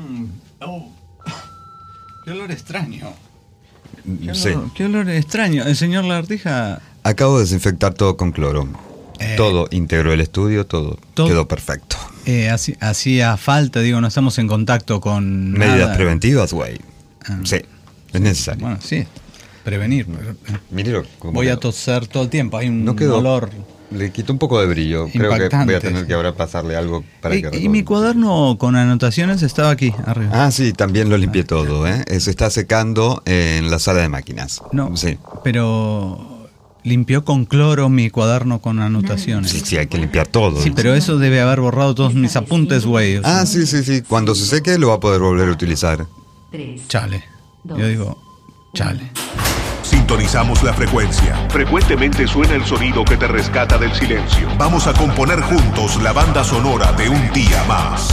Oh, qué olor extraño. Sí. Qué olor extraño. El señor Lagartija... Acabo de desinfectar todo con cloro. Todo íntegro, el estudio, todo quedó perfecto. Hacía falta, digo, no estamos en contacto con medidas nada. preventivas, güey. Sí, es necesario. Bueno, sí, prevenir. Míralo cómo Voy a quedó. toser todo el tiempo, hay un No quedó. olor... Le quitó un poco de brillo. Creo que Impactante. voy a tener que ahora pasarle algo para que Y recuerde. mi cuaderno con anotaciones estaba aquí, arriba. Ah, sí, también lo limpié todo, ¿eh? Se está secando en la sala de máquinas. No, Sí. pero limpió con cloro mi cuaderno con anotaciones. Sí, hay que limpiar todo. Sí, pero eso debe haber borrado todos mis apuntes, güey. O sea, Ah, sí. Cuando se seque lo va a poder volver a utilizar. chale. Yo digo, chale. Sintonizamos la frecuencia. Frecuentemente suena el sonido que te rescata del silencio. Vamos a componer juntos la banda sonora de un día más.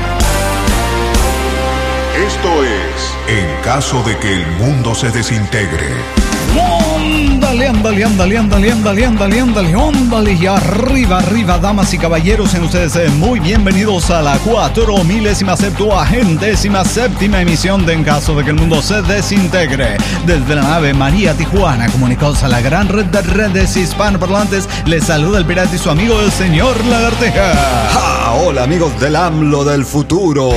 Esto es En caso de que el mundo se desintegre. Ándale, y arriba, damas y caballeros, sean ustedes muy bienvenidos a la 4077ª emisión de En caso de que el mundo se desintegre. Desde la nave María Tijuana, comunicados a la gran red de redes hispanoparlantes, les saluda el pirata y su amigo el señor Lagartija. ¡Ja! Hola amigos del AMLO del futuro.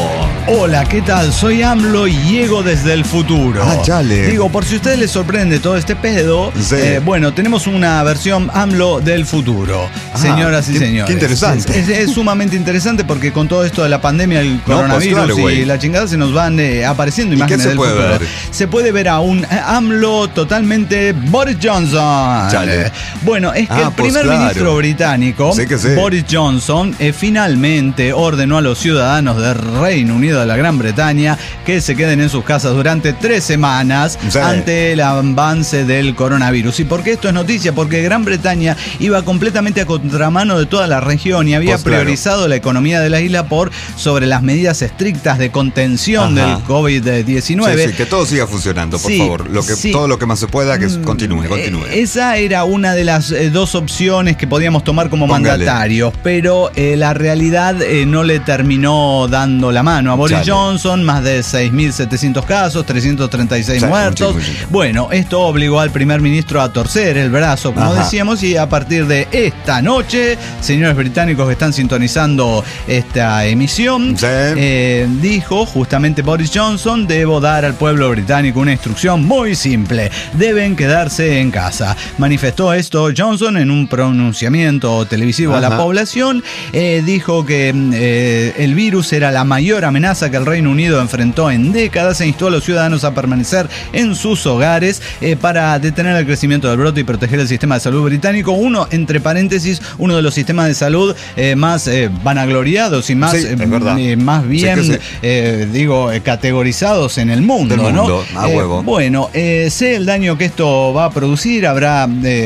Hola, ¿qué tal? Soy AMLO y llego desde el futuro. Ah, chale. Digo, por si a ustedes les sorprende todo este pedo, Sí. bueno, tenemos una versión AMLO del futuro. Ah, Señoras y qué señores. interesante. Es sumamente interesante porque con todo esto de la pandemia, el coronavirus claro, güey. y la chingada se nos van apareciendo ¿Y imágenes qué se del puede futuro. ver? Se puede ver a un AMLO totalmente Boris Johnson. Chale. Bueno, es que Ah, el pues primer claro. ministro británico, Sí que sí. Boris Johnson, finalmente ordenó a los ciudadanos del Reino Unido de la Gran Bretaña que se queden en sus casas durante 3 semanas Sí. ante el avance del coronavirus. ¿Y por qué esto es noticia? Porque Gran Bretaña iba completamente a contramano de toda la región y había Pues claro. priorizado la economía de la isla por sobre las medidas estrictas de contención Ajá. del COVID-19. Sí, que todo siga funcionando, por Sí, favor. sí. Todo lo que más se pueda, que continúe. Esa era una de las dos opciones que podíamos tomar como Póngale. mandatarios, pero la realidad no le terminó dando la mano a Boris Chale. Johnson. Más de 6.700 casos, 336 Sí, muertos. mucho. Bueno, esto obligó al primer ministro a torcer el brazo, como Ajá. decíamos, y a partir de esta noche, señores británicos que están sintonizando esta emisión, Sí. dijo justamente Boris Johnson: debo dar al pueblo británico una instrucción muy simple, deben quedarse en casa. Manifestó esto Johnson en un pronunciamiento televisivo a la Ajá. población. Dijo que el virus era la mayor amenaza que el Reino Unido enfrentó en décadas e instó a los ciudadanos a permanecer en sus hogares para detener el crecimiento del brote y proteger el sistema de salud británico, entre paréntesis, uno de los sistemas de salud más vanagloriados y más, Sí, es verdad. más bien, Sí categorizados en el mundo, Del ¿no? mundo, a huevo. Bueno, sé el daño que esto va a producir, hará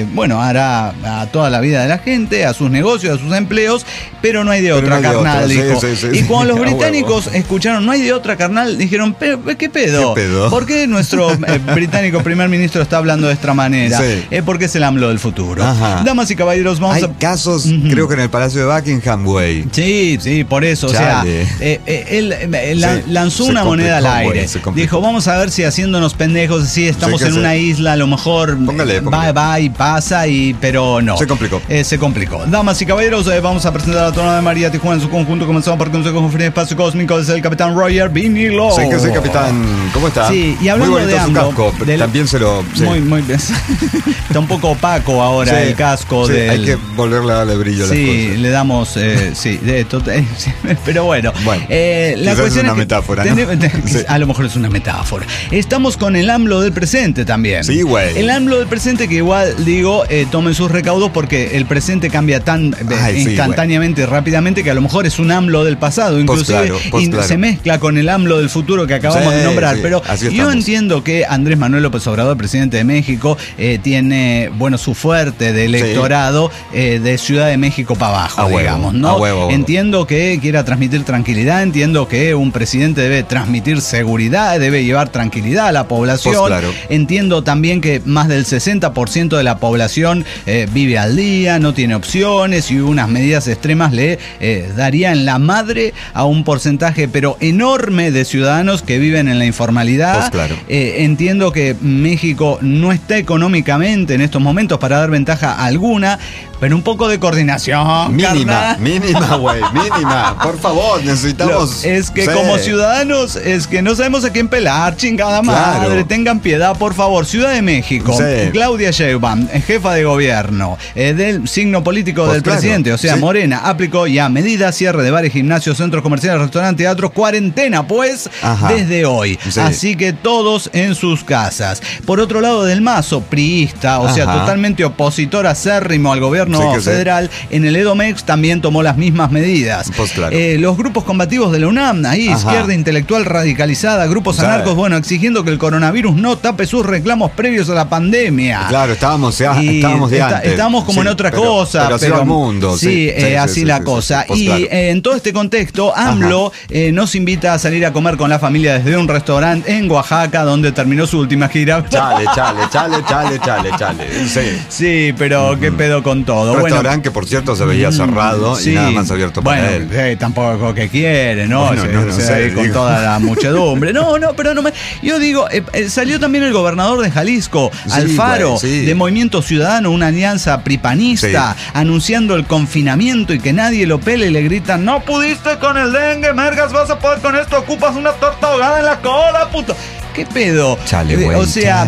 a toda la vida de la gente, a sus negocios, a sus empleos, pero no hay de Pero otra, no hay de carnal, otra, sí, dijo. sí, sí, Y sí, cuando los a huevo. británicos escucharon no hay de otra, carnal, dijeron, ¿qué pedo? ¿Qué pedo? ¿Por qué nuestro británico primer ministro está hablando de esta manera? Sí. Porque es el AMLO del futuro. Ajá. Damas y caballeros, vamos Hay a... casos, Ujú. creo que en el Palacio de Buckingham, güey. Sí, por eso. Chale. O sea, él Sí, lanzó se una moneda al complicó, güey, aire. se complicó. Dijo, vamos a ver si haciéndonos pendejos, si estamos Sí que en sí. una isla, a lo mejor Póngale. va y pasa, pero no. Se complicó. Se complicó. Damas y caballeros, vamos a presentar a la tornada de María Tijuana en su conjunto. Comenzamos por Consejo de Espacio Cósmico desde el capitán Roger Vinilo. Sé que soy capitán. ¿Cómo está? Sí, y hablando muy bonito de su AMLO, casco. del- También se lo... sí. Muy bien. Está un poco opaco ahora Sí, el casco sí, del... hay que volverle a darle brillo a las Sí, cosas. le damos, pero bueno, Bueno, la quizás cuestión es una que metáfora, ¿no? Sí. A lo mejor es una metáfora. Estamos con el AMLO del presente también. Sí, güey. El AMLO del presente que igual, digo, tomen sus recaudos porque el presente cambia tan Ay, sí, instantáneamente y rápidamente que a lo mejor es un AMLO del pasado, inclusive claro. se mezcla con el AMLO del futuro que acabamos Sí, de nombrar. sí, Pero así yo estamos. entiendo que Andrés Manuel López Obrador, presidente de México, tiene, su fuerte de electorado de Ciudad de México para abajo, A huevo, digamos, ¿no? a huevo. Entiendo que quiera transmitir tranquilidad, entiendo que un presidente debe transmitir seguridad, debe llevar tranquilidad a la población. Pues claro. Entiendo también que más del 60% de la población vive al día, no tiene opciones y unas medidas extremas le darían la madre a un porcentaje pero enorme de ciudadanos que viven en la informalidad. Pues claro. Entiendo que México no está económicamente en estos momentos para dar ventaja alguna, pero un poco de coordinación. Mínima, güey, mínima. Por favor, necesitamos. Es que como ciudadanos, es que no sabemos a quién pelar, chingada madre. Claro. Tengan piedad, por favor. Ciudad de México, Claudia Sheinbaum, jefa de gobierno, del signo político del presidente, o sea, Morena, aplicó ya medidas, cierre de bares, gimnasios, centros comerciales, restaurantes, teatros, cuarentena, pues, desde hoy. Así que todos en sus casas. Por otro lado, Del Mazo, priista, o sea, totalmente opositor acérrimo al gobierno federal, en el Edomex también tomó las mismas medidas. Pues claro. Los grupos combativos de la UNAM, ahí, izquierda intelectual radicalizada, grupos anarcos, bueno, exigiendo que el coronavirus no tape sus reclamos previos a la pandemia. Claro, estábamos de antes. Estábamos como en otra cosa. Pero al mundo. Así la cosa. Pues y claro. En todo este contexto, AMLO nos invita a salir a comer con la familia desde un restaurante en Oaxaca, donde terminó su última gira. Chale. Sí, pero qué pedo con todo. Un restaurante que, por cierto, se veía cerrado y nada más abierto para él. Tampoco que quiere, ¿no? Bueno, no sé, con toda la muchedumbre. Pero no me... Yo digo, salió también el gobernador de Jalisco, Alfaro, de Movimiento Ciudadano, una alianza pripanista, anunciando el confinamiento y que nadie lo pele, y le gritan: no pudiste con el dengue, mergas, vas a poder con esto, ocupas una torta ahogada en la cola, puto. ¿Qué pedo? Chale, güey. O sea,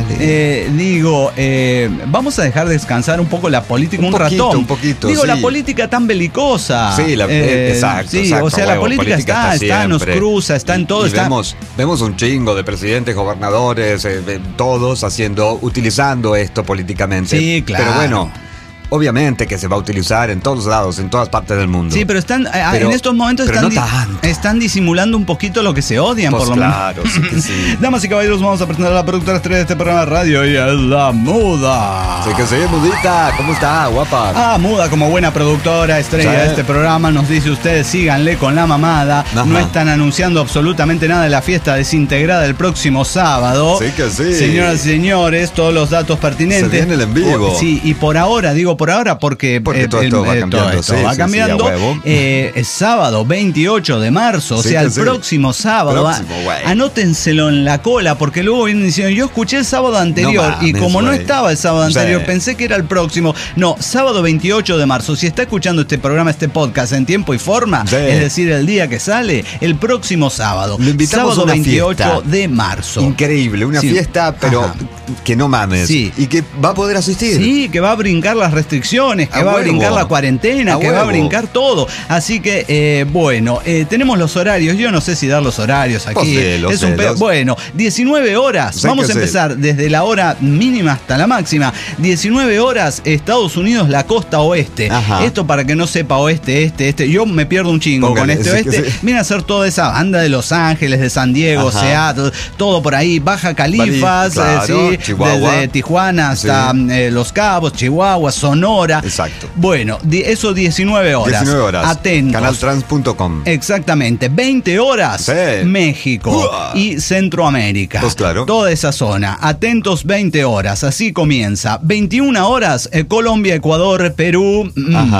vamos a dejar descansar un poco la política un ratón. Un poquito, la política tan belicosa. Sí, exacto. O sea, la política está, nos cruza, está en todo. Y vemos un chingo de presidentes, gobernadores, todos utilizando esto políticamente. Sí, claro. Pero bueno, obviamente que se va a utilizar en todos lados, en todas partes del mundo. Sí, pero en estos momentos están disimulando un poquito lo que se odian, pues por lo menos. Claro, sí. Damas y caballeros, vamos a presentar a la productora estrella de este programa de radio, y es la Muda. Sí, Mudita, ¿cómo está, guapa? Muda, como buena productora estrella de este programa, nos dice: ustedes síganle con la mamada. No están anunciando absolutamente nada de la fiesta desintegrada el próximo sábado. Sí que sí. Señoras y señores, todos los datos pertinentes. Se viene el en vivo. Y por ahora, porque todo esto va cambiando. Va cambiando. Es sábado 28 de marzo, o sea, el próximo sábado. Anótenselo en la cola, porque luego vienen diciendo: yo escuché el sábado anterior, y como no estaba el sábado anterior, pensé que era el próximo. No, sábado 28 de marzo. Si está escuchando este programa, este podcast en tiempo y forma, es decir, el día que sale, el próximo sábado. Lo invitamos sábado a una 28 fiesta de marzo. Increíble, una fiesta, pero que no mames. Sí. Y que va a poder asistir. Sí, que va a brincar las restricciones, que va a brincar la cuarentena, que va a brincar todo. Así que, tenemos los horarios. Yo no sé si dar los horarios aquí. Bueno, 19 horas. Vamos a empezar desde la hora mínima hasta la máxima. 19 horas, Estados Unidos, la costa oeste. Esto para que no sepa oeste, este. Yo me pierdo un chingo con este oeste. Viene a ser toda esa banda de Los Ángeles, de San Diego, Seattle, todo por ahí. Baja Califas, Chihuahua. desde Tijuana hasta Los Cabos, Chihuahua, Sonora. Exacto. Bueno, eso 19 horas. 19 horas. Atentos. Canaltrans.com. Exactamente. 20 horas. México y Centroamérica. Pues claro. Toda esa zona. Atentos, 20 horas. Así comienza. 21 horas, Colombia, Ecuador, Perú.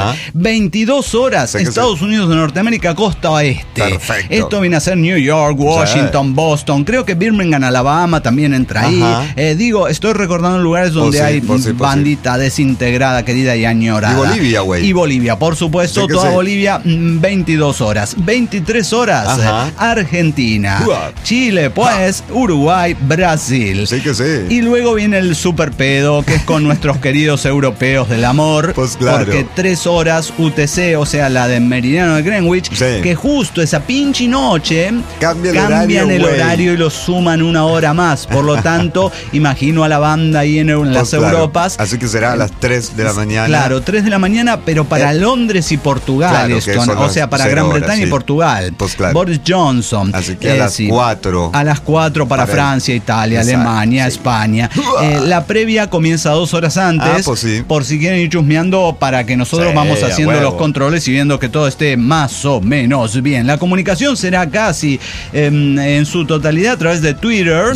22 horas, Estados Unidos de Norteamérica, costa oeste. Perfecto. Esto viene a ser New York, Washington, Boston. Creo que Birmingham, Alabama también entra ahí. Estoy recordando lugares donde hay bandita desintegrada, querida y añorada. Y Bolivia, güey. Y Bolivia, por supuesto, toda Bolivia, 22 horas. 23 horas, Argentina. Chile, pues, Uruguay, Brasil. Sí que sí. Y luego viene el super pedo, que es con nuestros queridos europeos del amor. Pues claro. Porque 3 horas UTC, o sea, la de meridiano de Greenwich, que justo esa pinche noche cambian el horario y lo suman una hora más. Por lo tanto, imagino a la banda ahí en las Europas. Así que será a las 3 de la mañana. Claro, 3 de la mañana, pero para Londres y Portugal, o sea, para Gran Bretaña y Portugal. Pues claro. Boris Johnson. Así que a las 4. A las 4 para Francia, Italia, Alemania, España. La previa comienza 2 horas antes. Por si quieren ir chusmeando, para que nosotros vamos haciendo los controles y viendo que todo esté más o menos bien. La comunicación será casi en su totalidad a través de Twitter.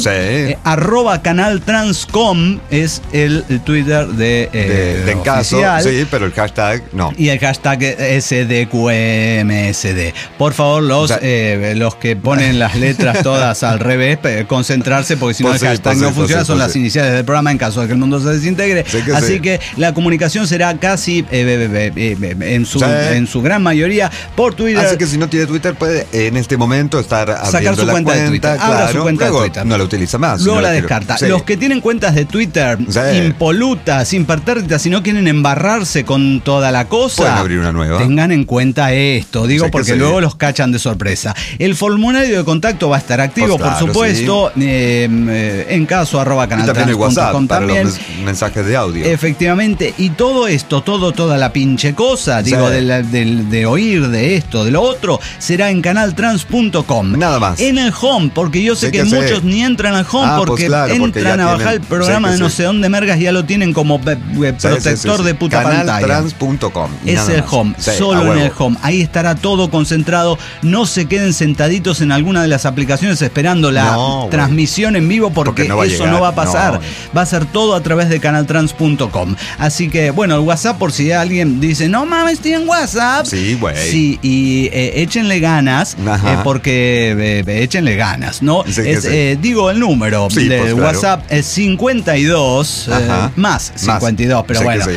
oficial. Sí, pero el hashtag no. Y el hashtag SDQMSD. Por favor, los que ponen las letras todas al revés, concentrarse, porque si no el hashtag no funciona, son las iniciales del programa en caso de que el mundo se desintegre. Así que la comunicación será casi en su gran mayoría por Twitter. Así que si no tiene Twitter, puede en este momento estar abriendo su cuenta de Twitter. Abra su cuenta de Twitter. No la utiliza más. Luego la descarta. Los que tienen cuentas de Twitter impolutas, impertérritas, si no quieren embarrarse con toda la cosa, pueden abrir una nueva. Tengan en cuenta esto, porque luego los cachan de sorpresa. El formulario de contacto va a estar activo, por supuesto, en caso @canaltrans.com. También el WhatsApp para los mensajes de audio. Efectivamente, y todo esto, toda la pinche cosa, de oír, de esto, de lo otro, será en canaltrans.com. Nada más. En el home, porque yo sé que muchos ni entran al home porque entran a bajar el programa de no sé dónde mergas, ya lo tienen como protector de puta pantalla. Canaltrans.com. Es el home, solo en el home. Ahí estará todo concentrado. No se queden sentaditos en alguna de las aplicaciones esperando la transmisión en vivo porque eso no va a pasar. Va a ser todo a través de canaltrans.com. Así que, bueno, el WhatsApp, por si alguien dice, no mames, estoy en WhatsApp. Sí, güey. Sí, y échenle ganas, porque échenle ganas, ¿no? Digo el número del WhatsApp es 52 más 52, pero bueno.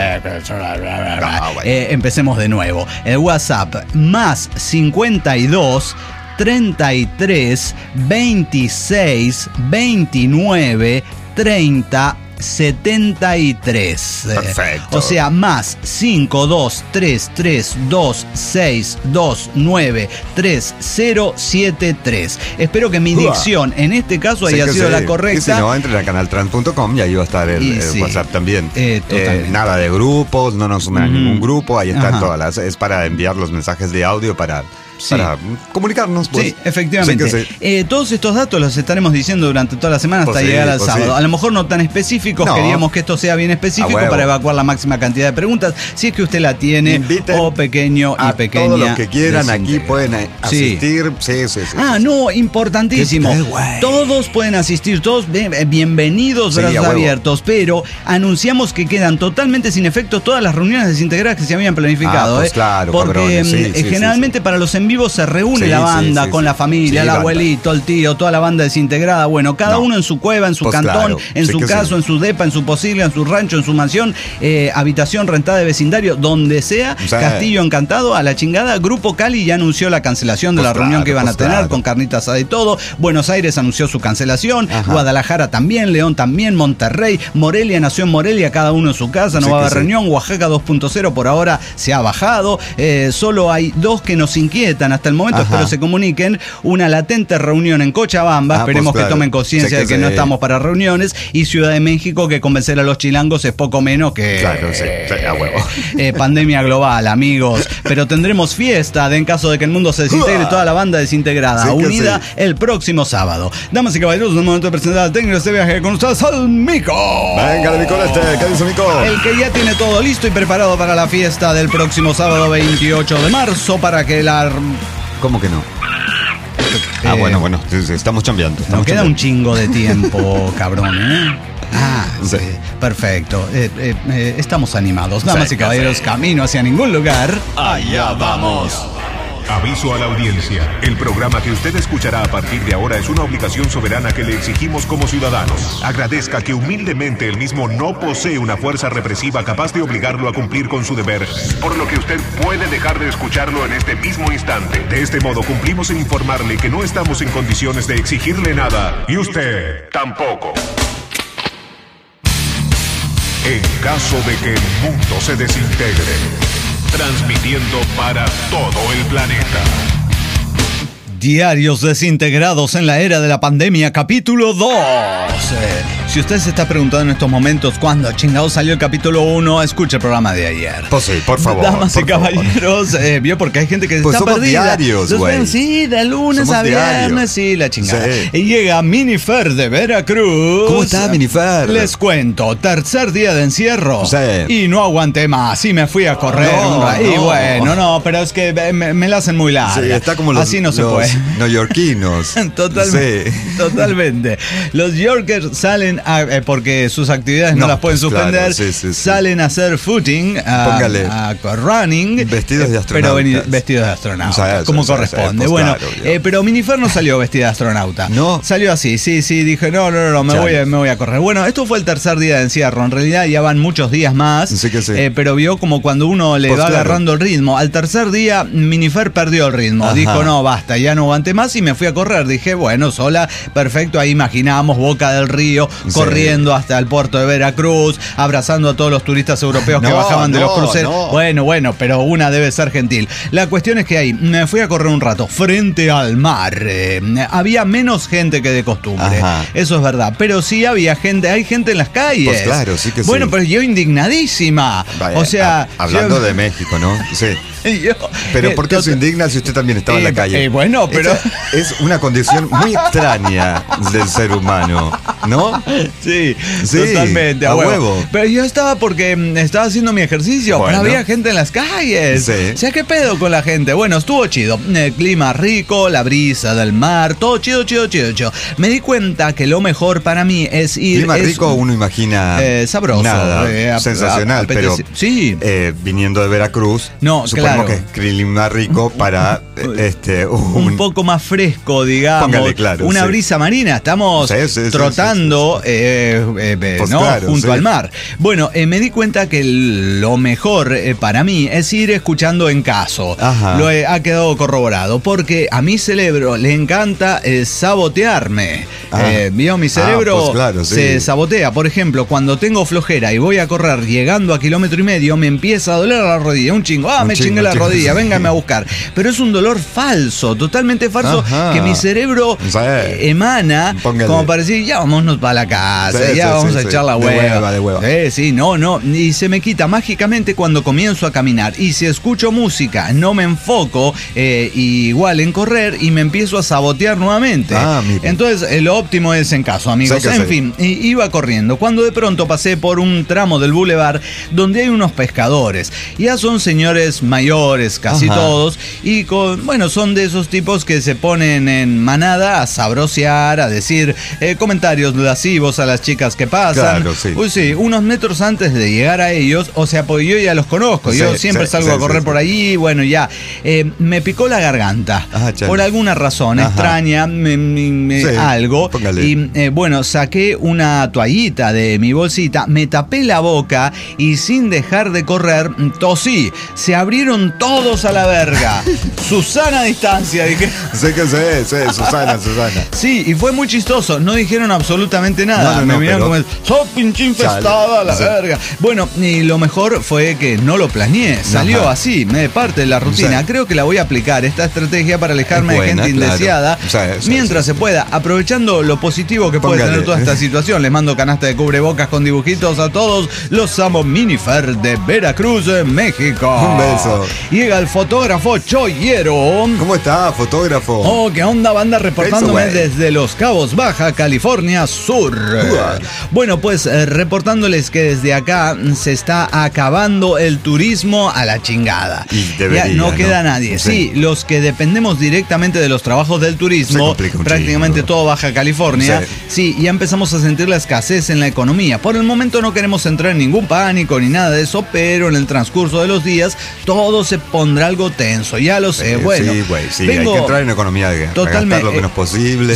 Empecemos de nuevo. El WhatsApp más 52 33 26 29 30 73. Perfecto. O sea, más 5233262933073. Espero que mi dicción en este caso haya sido la correcta. Y si no, entren a canaltrans.com y ahí va a estar el WhatsApp también. Nada de grupos, no nos sumen a ningún grupo, ahí están todas las. Es para enviar los mensajes de audio para comunicarnos. Pues. Sí, efectivamente. Todos estos datos los estaremos diciendo durante toda la semana hasta llegar al sábado. A lo mejor no tan específicos, queríamos que esto sea bien específico para evacuar la máxima cantidad de preguntas. Si es que usted la tiene, o pequeño y pequeña. Todos los que quieran aquí pueden asistir. Sí. No, importantísimo. Todos pueden asistir, todos bienvenidos, brazos abiertos, pero anunciamos que quedan totalmente sin efecto todas las reuniones desintegradas que se habían planificado. Claro, porque generalmente para los en vivo se reúne la banda con la familia, el abuelito, el tío, toda la banda desintegrada. Bueno, cada uno en su cueva, en su cantón, en su caso, en su depa, en su posilga, en su rancho, en su mansión, habitación rentada de vecindario, donde sea. Castillo Encantado, a la chingada. Grupo Cali ya anunció la cancelación de la reunión que iban a tener con carnita asada y todo. Buenos Aires anunció su cancelación. Guadalajara también, León también, Monterrey, Morelia nació en Morelia, cada uno en su casa, no va a haber reunión. Oaxaca 2.0 por ahora se ha bajado. Solo hay dos que nos inquietan hasta el momento, espero se comuniquen. Una latente reunión en Cochabamba, esperemos que tomen conciencia de que no estamos para reuniones. Y Ciudad de México, que convencer a los chilangos es poco menos que a huevo. Pandemia global, amigos. Pero tendremos fiesta en caso de que el mundo se desintegre, toda la banda desintegrada, unida el próximo sábado. Damas y caballeros, es el momento de presentar al técnico de este viaje con ustedes, al Mico. Venga, el Mico ¿qué dice Mico? El que ya tiene todo listo y preparado para la fiesta del próximo sábado 28 de marzo, para que la... ¿Cómo que no? Bueno, estamos chambeando. Nos queda un chingo de tiempo, cabrón, sí. Perfecto. Estamos animados. Damas y caballeros, camino hacia ningún lugar. Allá vamos. Aviso a la audiencia. El programa que usted escuchará a partir de ahora es una obligación soberana que le exigimos como ciudadanos. Agradezca que humildemente el mismo no posee una fuerza represiva capaz de obligarlo a cumplir con su deber, por lo que usted puede dejar de escucharlo en este mismo instante. De este modo cumplimos en informarle que no estamos en condiciones de exigirle nada, y usted tampoco. En caso de que el mundo se desintegre, transmitiendo para todo el planeta. Diarios desintegrados en la era de la pandemia, capítulo 2. Si usted se está preguntando en estos momentos cuándo chingado salió el capítulo 1, escuche el programa de ayer. Pues sí, por favor. Damas y caballeros, vio, porque hay gente que está perdida. Diarios, güey. Sí, de lunes a viernes, sí, la chingada. Sí. Y llega Minifer de Veracruz. ¿Cómo está, Minifer? Les cuento, tercer día de encierro. Sí. Y no aguanté más, y me fui a correr. Y bueno, pero es que me la hacen muy larga. Sí, está como así no se puede. Neoyorquinos. Totalmente. Los Yorkers salen porque sus actividades no las pueden suspender, claro, salen a hacer footing, a running. Vestidos de astronauta. Pero vestidos de astronauta, como corresponde. Bueno, claro, pero Minifer no salió vestida de astronauta. No. Salió así, dije, no, me voy a correr. Bueno, esto fue el tercer día de encierro. En realidad ya van muchos días más. Sí que sí. Pero vio como cuando uno le va agarrando el ritmo. Al tercer día, Minifer perdió el ritmo. Ajá. Dijo, no, basta, ya no aguanté más y me fui a correr. Dije, bueno, sola, perfecto. Ahí imaginábamos Boca del Río, corriendo hasta el puerto de Veracruz, abrazando a todos los turistas europeos que bajaban de los cruceros. Bueno, pero una debe ser gentil. La cuestión es que ahí me fui a correr un rato frente al mar. Había menos gente que de costumbre. Ajá. Eso es verdad. Pero sí había gente, hay gente en las calles. Pues claro, sí que sí. Bueno, pero yo indignadísima. Vaya, o sea, hablando de México, ¿no? Sí. Pero ¿por qué se indigna si usted también estaba en la calle? Bueno, pero es una condición muy extraña del ser humano, ¿no? Sí, totalmente, a huevo. Pero yo estaba porque estaba haciendo mi ejercicio, pero había gente en las calles. Sí. O sea, ¿qué pedo con la gente? Bueno, estuvo chido. El clima rico, la brisa del mar, todo chido. Me di cuenta que lo mejor para mí es ir... Clima rico uno imagina... sabroso. Nada, sensacional, pero sí. Viniendo de Veracruz... No, claro. Que es clima rico para un poco más fresco, digamos. Póngale, claro, una brisa marina. Estamos trotando junto al mar. Bueno, me di cuenta que lo mejor para mí es ir escuchando en caso. Ajá. Ha quedado corroborado porque a mi cerebro le encanta sabotearme. ¿Vio? Mi cerebro se sabotea. Por ejemplo, cuando tengo flojera y voy a correr llegando a 1,5 kilómetros, me empieza a doler la rodilla. Un chingo. Me chingué la rodilla, véngame a buscar. Pero es un dolor falso, totalmente falso. Ajá. Que mi cerebro emana. Póngale. Como para decir, ya vámonos para la casa, vamos a echar la hueva. De hueva. No. Y se me quita mágicamente cuando comienzo a caminar. Y si escucho música, no me enfoco igual en correr y me empiezo a sabotear nuevamente. Entonces, lo óptimo es en caso, amigos. En fin, iba corriendo. Cuando de pronto pasé por un tramo del bulevar donde hay unos pescadores. Ya son señores mayores, casi todos, y son de esos tipos que se ponen en manada a sabrosear, a decir comentarios lascivos a las chicas que pasan. Claro, unos metros antes de llegar a ellos, o sea, pues yo ya los conozco, yo siempre salgo a correr por allí, me picó la garganta, por alguna razón extraña, algo, y saqué una toallita de mi bolsita, me tapé la boca y sin dejar de correr, tosí. Se abrieron todos a la verga. Susana a distancia, dije. Susana. Sí, y fue muy chistoso. No dijeron absolutamente nada. Me miraron como, sos pinche infestada a la verga. Bueno, y lo mejor fue que no lo planeé. Salió así, me parte de la rutina. Creo que la voy a aplicar, esta estrategia, para alejarme de gente indeseada. Mientras se pueda, aprovechando lo positivo que puede tener toda esta situación. Les mando canasta de cubrebocas con dibujitos a todos. Los amo, Minifer de Veracruz, México. Un beso. Llega el fotógrafo Choyero. ¿Cómo está, fotógrafo? Oh, ¿qué onda, banda? Reportándome desde Los Cabos, Baja California Sur. Bueno, pues reportándoles que desde acá se está acabando el turismo a la chingada. Ya no queda nadie. Sí, los que dependemos directamente de los trabajos del turismo, prácticamente todo Baja California, ya empezamos a sentir la escasez en la economía. Por el momento no queremos entrar en ningún pánico ni nada de eso, pero en el transcurso de los días todo se pondrá algo tenso, ya lo sé. Hay que entrar en economía de gastar lo menos posible.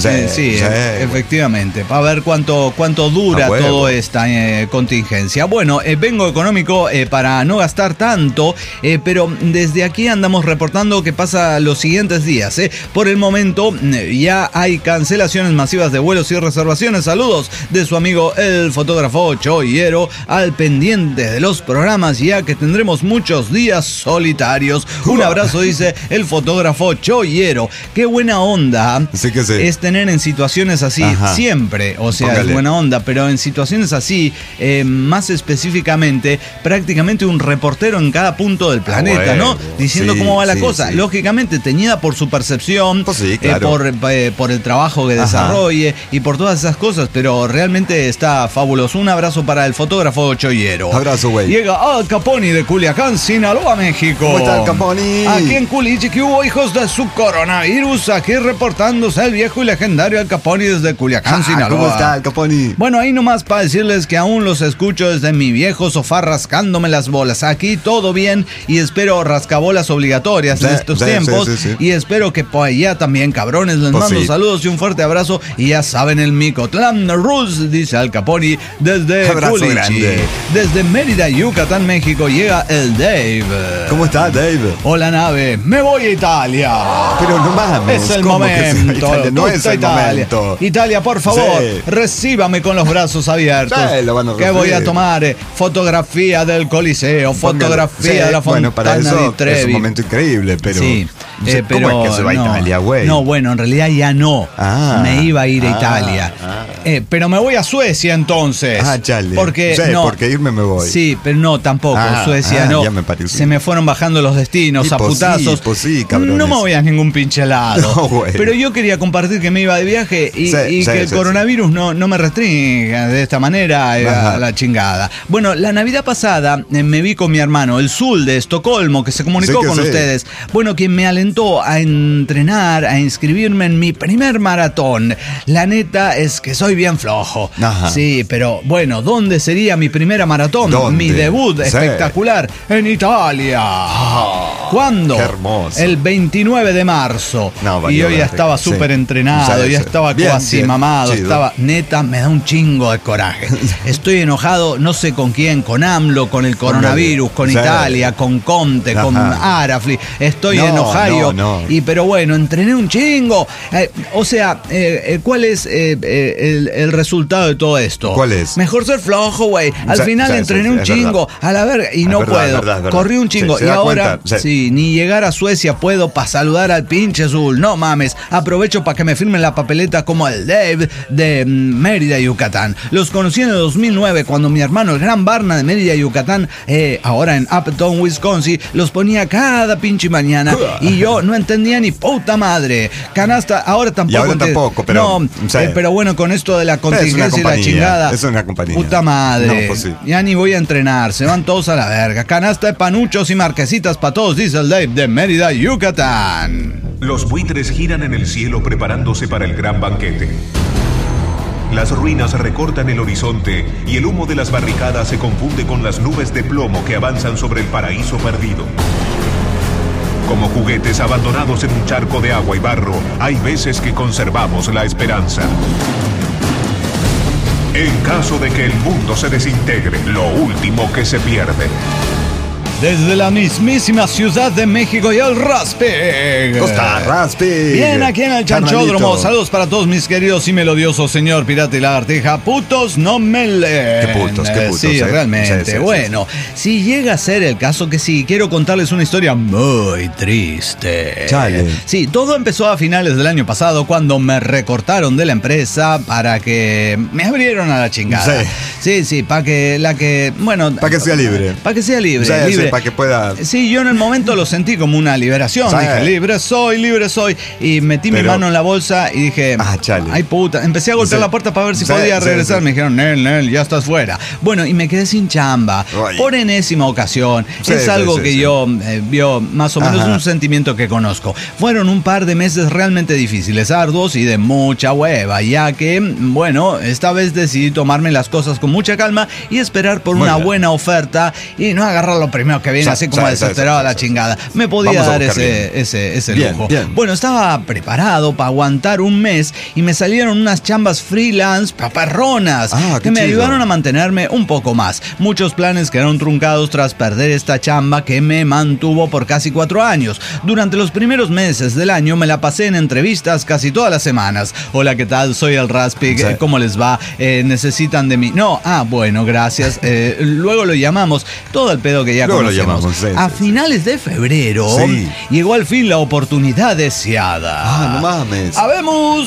Efectivamente, para ver cuánto dura toda esta contingencia. Bueno, vengo económico para no gastar tanto, pero desde aquí andamos reportando que pasa los siguientes días. Por el momento ya hay cancelaciones masivas de vuelos y reservaciones. Saludos de su amigo el fotógrafo Choyero, al pendiente de los programas, ya que tendremos muchos días solitarios. Un abrazo, dice el fotógrafo Choyero. Qué buena onda es tener en situaciones así siempre. O sea, es buena onda, pero en situaciones así, más específicamente, prácticamente un reportero en cada punto del planeta, ¿no? Diciendo cómo va la cosa. Lógicamente, teñida por su percepción, por el trabajo que desarrolle y por todas esas cosas, pero realmente está fabuloso. Un abrazo para el fotógrafo Choyero. Abrazo, güey. Llega Al Caponi de Culiacán, Sinaloa. ¡Opa, México! ¿Cómo está el Caponi? Aquí en Culichi, que hubo hijos de su coronavirus. Aquí reportándose el viejo y legendario Al Caponi desde Culiacán, Sinaloa. ¿Cómo está el Caponi? Bueno, ahí nomás para decirles que aún los escucho desde mi viejo sofá rascándome las bolas. Aquí todo bien y espero rascabolas obligatorias en estos tiempos. Sí. Y espero que por allá también, cabrones, les mando saludos y un fuerte abrazo. Y ya saben, el Micotlán Rules, dice Al Caponi desde Culichi. Desde Mérida, Yucatán, México, llega el Dave. ¿Cómo está, Dave? Hola, nave. Me voy a Italia. Pero no mames. Es el momento. No es el momento. Italia, por favor, recíbame con los brazos abiertos. Lo van a que voy a tomar fotografía del Coliseo, fotografía de la Fontana di Trevi. Es un momento increíble, pero... Sí. ¿Cómo es que se va a Italia, güey? No, bueno, en realidad ya no. Me iba a ir a Italia. Pero me voy a Suecia entonces. Chale. Porque irme me voy. Sí, pero no, tampoco. Suecia no. Ya me pareció. Se me fueron bajando los destinos a putazos. Sí, cabrones. No me voy a ningún pinche lado. No, güey. Pero yo quería compartir que me iba de viaje y que el coronavirus no me restringa de esta manera a la chingada. Bueno, la Navidad pasada me vi con mi hermano, el Zul de Estocolmo, que se comunicó con ustedes. Bueno, quien me alentó a entrenar, a inscribirme en mi primer maratón. La neta es que soy bien flojo. Ajá. Sí, pero bueno, ¿dónde sería mi primera maratón? ¿Dónde? Mi debut espectacular en Italia. ¿Cuándo? Qué hermoso. El 29 de marzo. Y yo ya estaba súper entrenado, ya estaba casi mamado. Neta, me da un chingo de coraje. Estoy enojado, no sé con quién, con AMLO, con el coronavirus, con Italia, con Conte, con Arafli. Estoy enojado. Pero bueno, entrené un chingo. ¿Cuál es el resultado de todo esto? ¿Cuál es? Mejor ser flojo, güey. Al final entrené un chingo. A la verga. Y no puedo. Corrí un chingo. Y ahora, ni llegar a Suecia puedo para saludar al pinche Zul. No mames. Aprovecho para que me firmen la papeleta como el Dave de Mérida, Yucatán. Los conocí en el 2009 cuando mi hermano, el gran Barna de Mérida, Yucatán, ahora en Upton, Wisconsin, los ponía cada pinche mañana. Y yo no entendía ni puta madre. Canasta, ahora tampoco. Y ahora tampoco, pero... pero bueno, con esto de la contingencia y la chingada. Es una compañía. Puta madre. Ya ni voy a entrenar. Se van todos a la verga. Canasta de panuchos y marquesitas para todos, dice el Dave de Mérida, Yucatán. Los buitres giran en el cielo preparándose para el gran banquete. Las ruinas recortan el horizonte y el humo de las barricadas se confunde con las nubes de plomo que avanzan sobre el paraíso perdido. Como juguetes abandonados en un charco de agua y barro, hay veces que conservamos la esperanza. En caso de que el mundo se desintegre, lo último que se pierde. Desde la mismísima Ciudad de México y el Raspig. Costa Raspig. Bien, aquí en el Chanchódromo. Saludos para todos mis queridos y melodiosos señor Pirata y Lagartija. Putos no me leen. Qué putos. Sí, realmente. Bueno, si llega a ser el caso que sí, quiero contarles una historia muy triste. Chale. Sí, todo empezó a finales del año pasado cuando me recortaron de la empresa para que me abrieron a la chingada. Sí, para que para que sea libre. Para que sea libre. Para que pueda... Sí, yo en el momento lo sentí como una liberación. Dije, libre soy. Y metí mi mano en la bolsa y dije, chale. Ay puta. Empecé a golpear la puerta para ver si podía regresar. Me dijeron, Nel, ya estás fuera. Bueno, y me quedé sin chamba. Por enésima ocasión. Es algo que yo vio más o menos un sentimiento que conozco. Fueron un par de meses realmente difíciles, arduos y de mucha hueva, ya que, bueno, esta vez decidí tomarme las cosas con mucha calma y esperar por una buena oferta y no agarrar lo primero que viene así como desesperado a la chingada. Me podía dar ese lujo. Bien. Bueno, estaba preparado para aguantar un mes y me salieron unas chambas freelance paparronas que me ayudaron a mantenerme un poco más. Muchos planes quedaron truncados tras perder esta chamba que me mantuvo por casi 4 años. Durante los primeros meses del año me la pasé en entrevistas casi todas las semanas. Hola, ¿qué tal? Soy el Raspig. ¿Cómo les va? ¿Necesitan de mí? No. Bueno, gracias. Luego lo llamamos. Todo el pedo que ya conocemos. A finales de febrero llegó al fin la oportunidad deseada. No mames. Habemos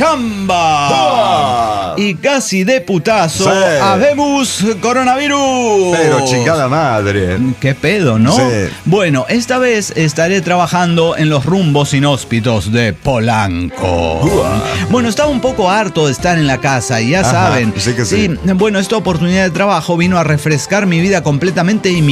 chamba. Y casi de putazo, habemos coronavirus. Pero chingada madre. Qué pedo, ¿no? Bueno, esta vez estaré trabajando en los rumbos inhóspitos de Polanco. Bueno, estaba un poco harto de estar en la casa y ya saben. Sí. Bueno, esta oportunidad de trabajo vino a refrescar mi vida completamente y mi panorama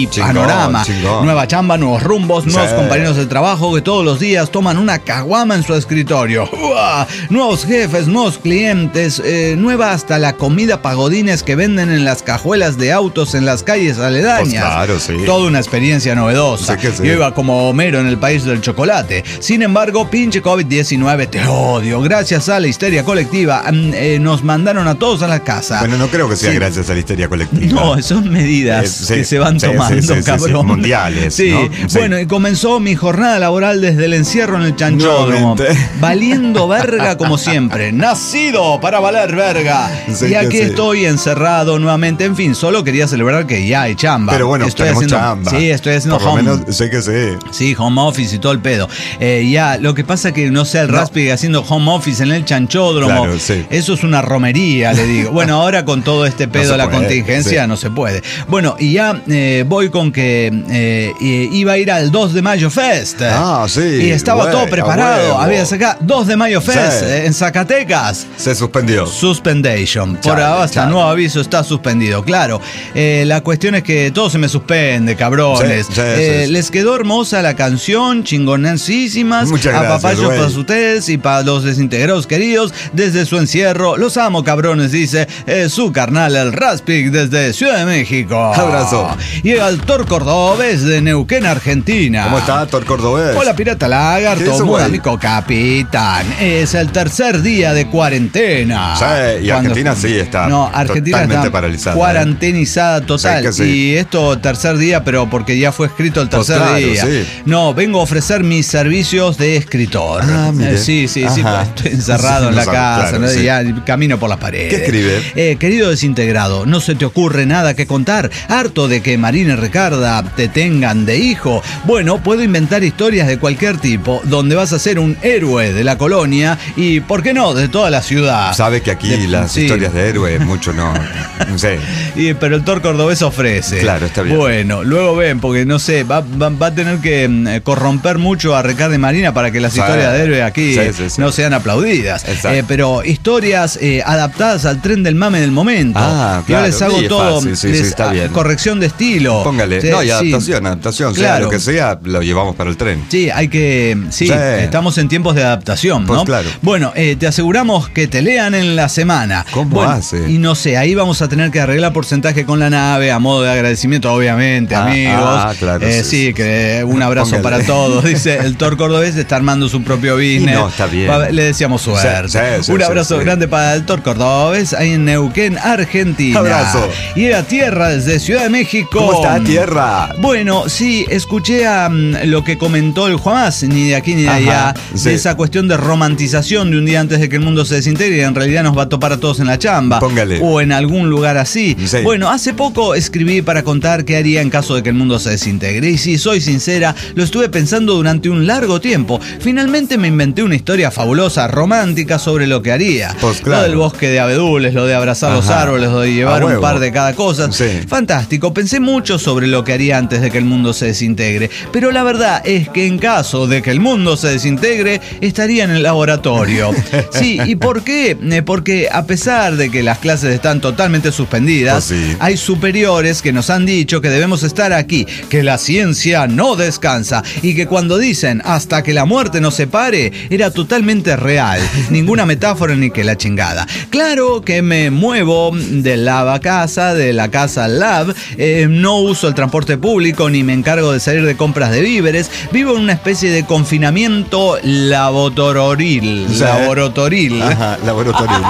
panorama. Nueva chamba, nuevos rumbos, nuevos compañeros de trabajo que todos los días toman una caguama en su escritorio. ¡Uah! Nuevos jefes, nuevos clientes, nueva hasta la comida pagodines que venden en las cajuelas de autos en las calles aledañas. Pues claro, sí. Toda una experiencia novedosa. Yo iba como Homero en el país del chocolate. Sin embargo, pinche COVID-19, te odio. Gracias a la histeria colectiva, nos mandaron a todos a la casa. Bueno, no creo que sea gracias a la histeria colectiva. No, son medidas que se van tomando, cabrón. Mundiales. Sí. ¿No? Bueno, y comenzó mi jornada laboral desde el encierro en el chanchódromo. Valiendo verga como siempre. Nacido para valer verga. Y aquí estoy encerrado nuevamente. En fin, solo quería celebrar que ya hay chamba. Pero bueno, estoy haciendo chamba. Sí, estoy haciendo por home. Por lo menos sé que sí. Sí, home office y todo el pedo. Ya, lo que pasa que no sé, el Raspi haciendo home office en el chanchódromo. Claro, sí. Eso es una romería, le digo. Bueno, ahora con todo este pedo de la contingencia no se puede. Bueno, y ya voy con que iba a ir al 2 de Mayo Fest. Ah, sí. Y estaba todo preparado. Había sacado 2 de Mayo Fest en Zacatecas. Se suspendió. Suspension. Por ahora, hasta nuevo aviso, está suspendido. Claro, la cuestión es que todo se me suspende, cabrones. Les quedó hermosa la canción, chingonancísimas. Muchas gracias. Apapachos para ustedes y para los desintegrados queridos desde su encierro. Los amo, cabrones, dice su carnal, el Raspic, desde Ciudad de México. Abrazo. Y el Thor Cordobés de Neuquén, Argentina. ¿Cómo está, Thor Cordobés? Hola, Pirata Lagarto, muy amigo capitán. Es el tercer día de cuarentena. Sí, y Argentina sí está Argentina totalmente está paralizada. Cuarentenizada total. Sí. Y esto tercer día, pero porque ya fue escrito el tercer día. Sí. No, vengo a ofrecer mis servicios de escritor. Sí, pues estoy encerrado en la casa, claro, ya camino por las paredes. ¿Qué escribe? Querido desintegrado, ¿no se te ocurre nada que contar? Harto de que Marina y Ricarda te tengan de hijo. Bueno, puedo inventar historias de cualquier tipo, donde vas a ser un héroe de la colonia y, ¿por qué no?, de toda la ciudad. Sabe que aquí las historias de héroes mucho no sé. Pero el Thor Cordobés ofrece. Claro, está bien. Bueno, luego ven, porque no sé, va a tener que corromper mucho a Ricardo y Marina para que las historias de héroes aquí no sean aplaudidas. Pero historias adaptadas al tren del mame del momento. Claro. Yo les hago todo. Está bien. Corrección de estilo. Póngale. Y adaptación. Claro. Sea lo que sea, lo llevamos para el tren. Sí, hay que. Estamos en tiempos de adaptación, ¿no? Pues claro. Bueno, te aseguramos que te lean en la semana. ¿Cómo hace? Y no sé, ahí vamos a tener que arreglar porcentaje con la nave, a modo de agradecimiento, obviamente, amigos. Claro. Sí, que un abrazo para todos. Dice el Thor Cordobés, está armando su propio business. No, está bien. Le deseamos suerte. Un abrazo grande para el Thor Cordobés, ahí en Neuquén, Argentina. Abrazo. Y era Tierra desde Ciudad de México. ¿Cómo está, Tierra? Bueno, sí, escuché lo que comentó el Juanás, ni de aquí ni de allá, de esa cuestión de romantización de un día antes de que el mundo se desintegre y en realidad nos va a topar a todos en la chamba. Póngale. O en algún lugar así. Sí. Bueno, hace poco escribí para contar qué haría en caso de que el mundo se desintegre. Y si soy sincera, lo estuve pensando durante un largo tiempo. Finalmente me inventé una historia fabulosa, romántica, sobre lo que haría. Pues claro. Lo del bosque de abedules, lo de abrazar los árboles, lo de llevar un par de cada cosa. Sí. Fantástico. Pensé mucho sobre lo que haría antes de que el mundo se desintegre. Pero la verdad es que en caso de que el mundo se desintegre, estaría en el laboratorio. Sí, ¿y por qué? Porque a pesar de que las clases están totalmente suspendidas, hay superiores que nos han dicho que debemos estar aquí, que la ciencia no descansa y que cuando dicen hasta que la muerte nos separe, era totalmente real. Ninguna metáfora ni que la chingada. Claro que me muevo de lab a casa, de la casa al lab, no uso el transporte público ni me encargo de salir de compras de víveres, vivo en una especie de confinamiento laboratoril. Laboratoril. Laboratoril.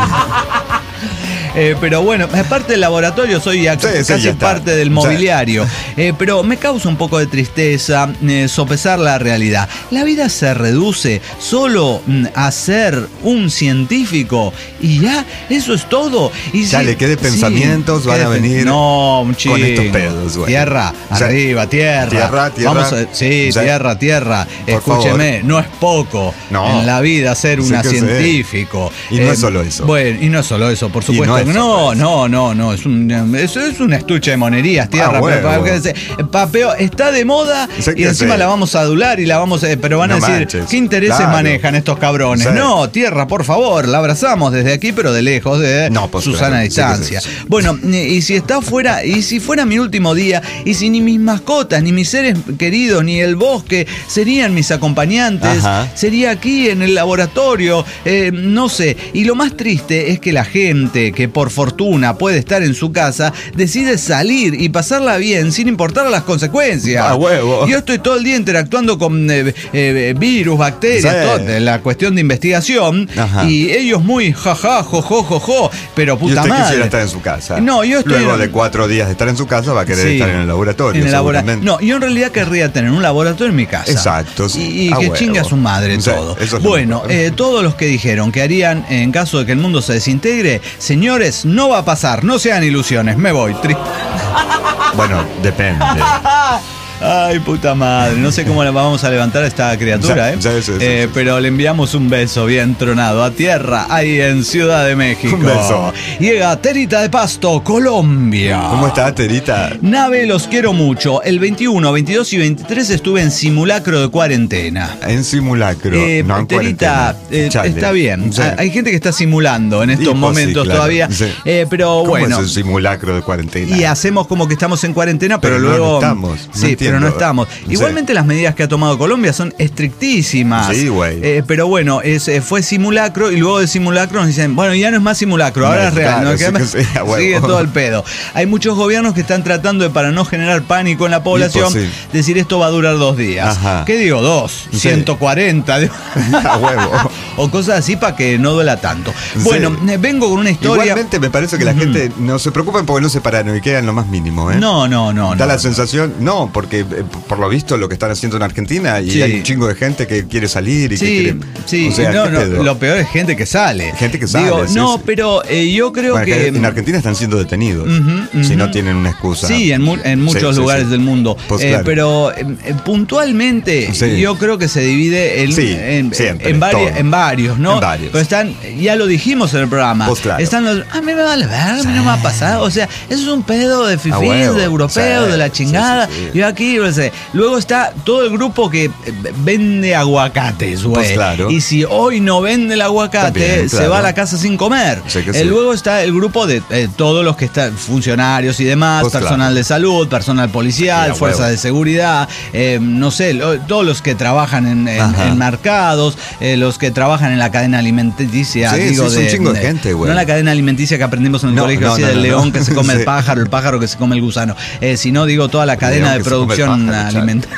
Pero bueno, aparte del laboratorio soy casi parte del mobiliario. Pero me causa un poco de tristeza sopesar la realidad. La vida se reduce solo a ser un científico y ya, eso es todo. Y dale, ¿qué de pensamientos van a venir con estos pedos? Bueno. Tierra, arriba, tierra. Vamos a, tierra. Escúcheme, no es poco en la vida ser un científico. Y no es solo eso. Bueno, y no es solo eso, por supuesto. No. Es un estuche de monerías, tierra. Papeo está de moda y encima la vamos a adular y la vamos pero van a decir, manches. ¿Qué intereses manejan estos cabrones? Sí. No, tierra, por favor, la abrazamos desde aquí, pero de lejos, de Susana distancia. Bueno, y si está fuera, y si fuera mi último día, y si ni mis mascotas, ni mis seres queridos, ni el bosque serían mis acompañantes, sería aquí en el laboratorio, no sé. Y lo más triste es que la gente que por fortuna puede estar en su casa decide salir y pasarla bien sin importar las consecuencias. Yo estoy todo el día interactuando con virus, bacterias, toda la cuestión de investigación, y ellos muy jaja, jojo, pero puta madre. Quisiera estar en su casa. No, yo estoy luego de 4 días de estar en su casa va a querer estar en el laboratorio. No, yo en realidad querría tener un laboratorio en mi casa. Exacto. Y que chingue a su madre todo. Bueno, todos los que dijeron que harían en caso de que el mundo se desintegre, señores, no va a pasar, no sean ilusiones, me voy. Bueno, depende. Ay, puta madre, no sé cómo le vamos a levantar a esta criatura, pero le enviamos un beso bien tronado a tierra, ahí en Ciudad de México. Un beso. Llega Terita de Pasto, Colombia. ¿Cómo está, Terita? Nave, los quiero mucho. El 21, 22 y 23 estuve en simulacro de cuarentena. En simulacro, no en Terita, está bien. Sí. Hay gente que está simulando en estos momentos todavía, pero ¿Cómo bueno. es el simulacro de cuarentena? Y hacemos como que estamos en cuarentena, pero luego... no estamos. Pero no estamos. Igualmente las medidas que ha tomado Colombia son estrictísimas. Sí, güey. Pero bueno, fue simulacro y luego de simulacro nos dicen, bueno, ya no es más simulacro, ahora es real. Claro, ¿no? Sigue todo el pedo. Hay muchos gobiernos que están tratando de, para no generar pánico en la población, decir esto va a durar 2 días. ¿Qué digo? 2, 140. A huevo. O cosas así para que no duela tanto. Bueno, vengo con una historia. Igualmente me parece que la gente no se preocupa porque no se pararon y quedan lo más mínimo. No. Da la sensación, porque por lo visto lo que están haciendo en Argentina y hay un chingo de gente que quiere salir y que quiere... O sea, lo peor es gente que sale. Digo, pero yo creo que... En Argentina están siendo detenidos si no tienen una excusa. Sí, en muchos lugares del mundo. Pues claro. Pero puntualmente yo creo que se divide en varios, ¿no? En varios. Pero están, ya lo dijimos en el programa, pues claro. Están los, a mí me vale ver, a mí no me va a pasar. O sea, eso es un pedo de fifís, de europeos, de la chingada. Yo aquí, no sé. Luego está todo el grupo que vende aguacates, güey. Pues claro. Y si hoy no vende el aguacate, se va a la casa sin comer. Luego está el grupo de todos los que están, funcionarios y demás, pues personal de salud, personal policial, fuerzas de seguridad, no sé, todos los que trabajan en mercados, los que trabajan en la cadena alimenticia. Es un chingo de gente, güey. No la cadena alimenticia que aprendimos en el colegio, así del león que se come el pájaro que se come el gusano. Sino digo toda la cadena de producción alimentaria.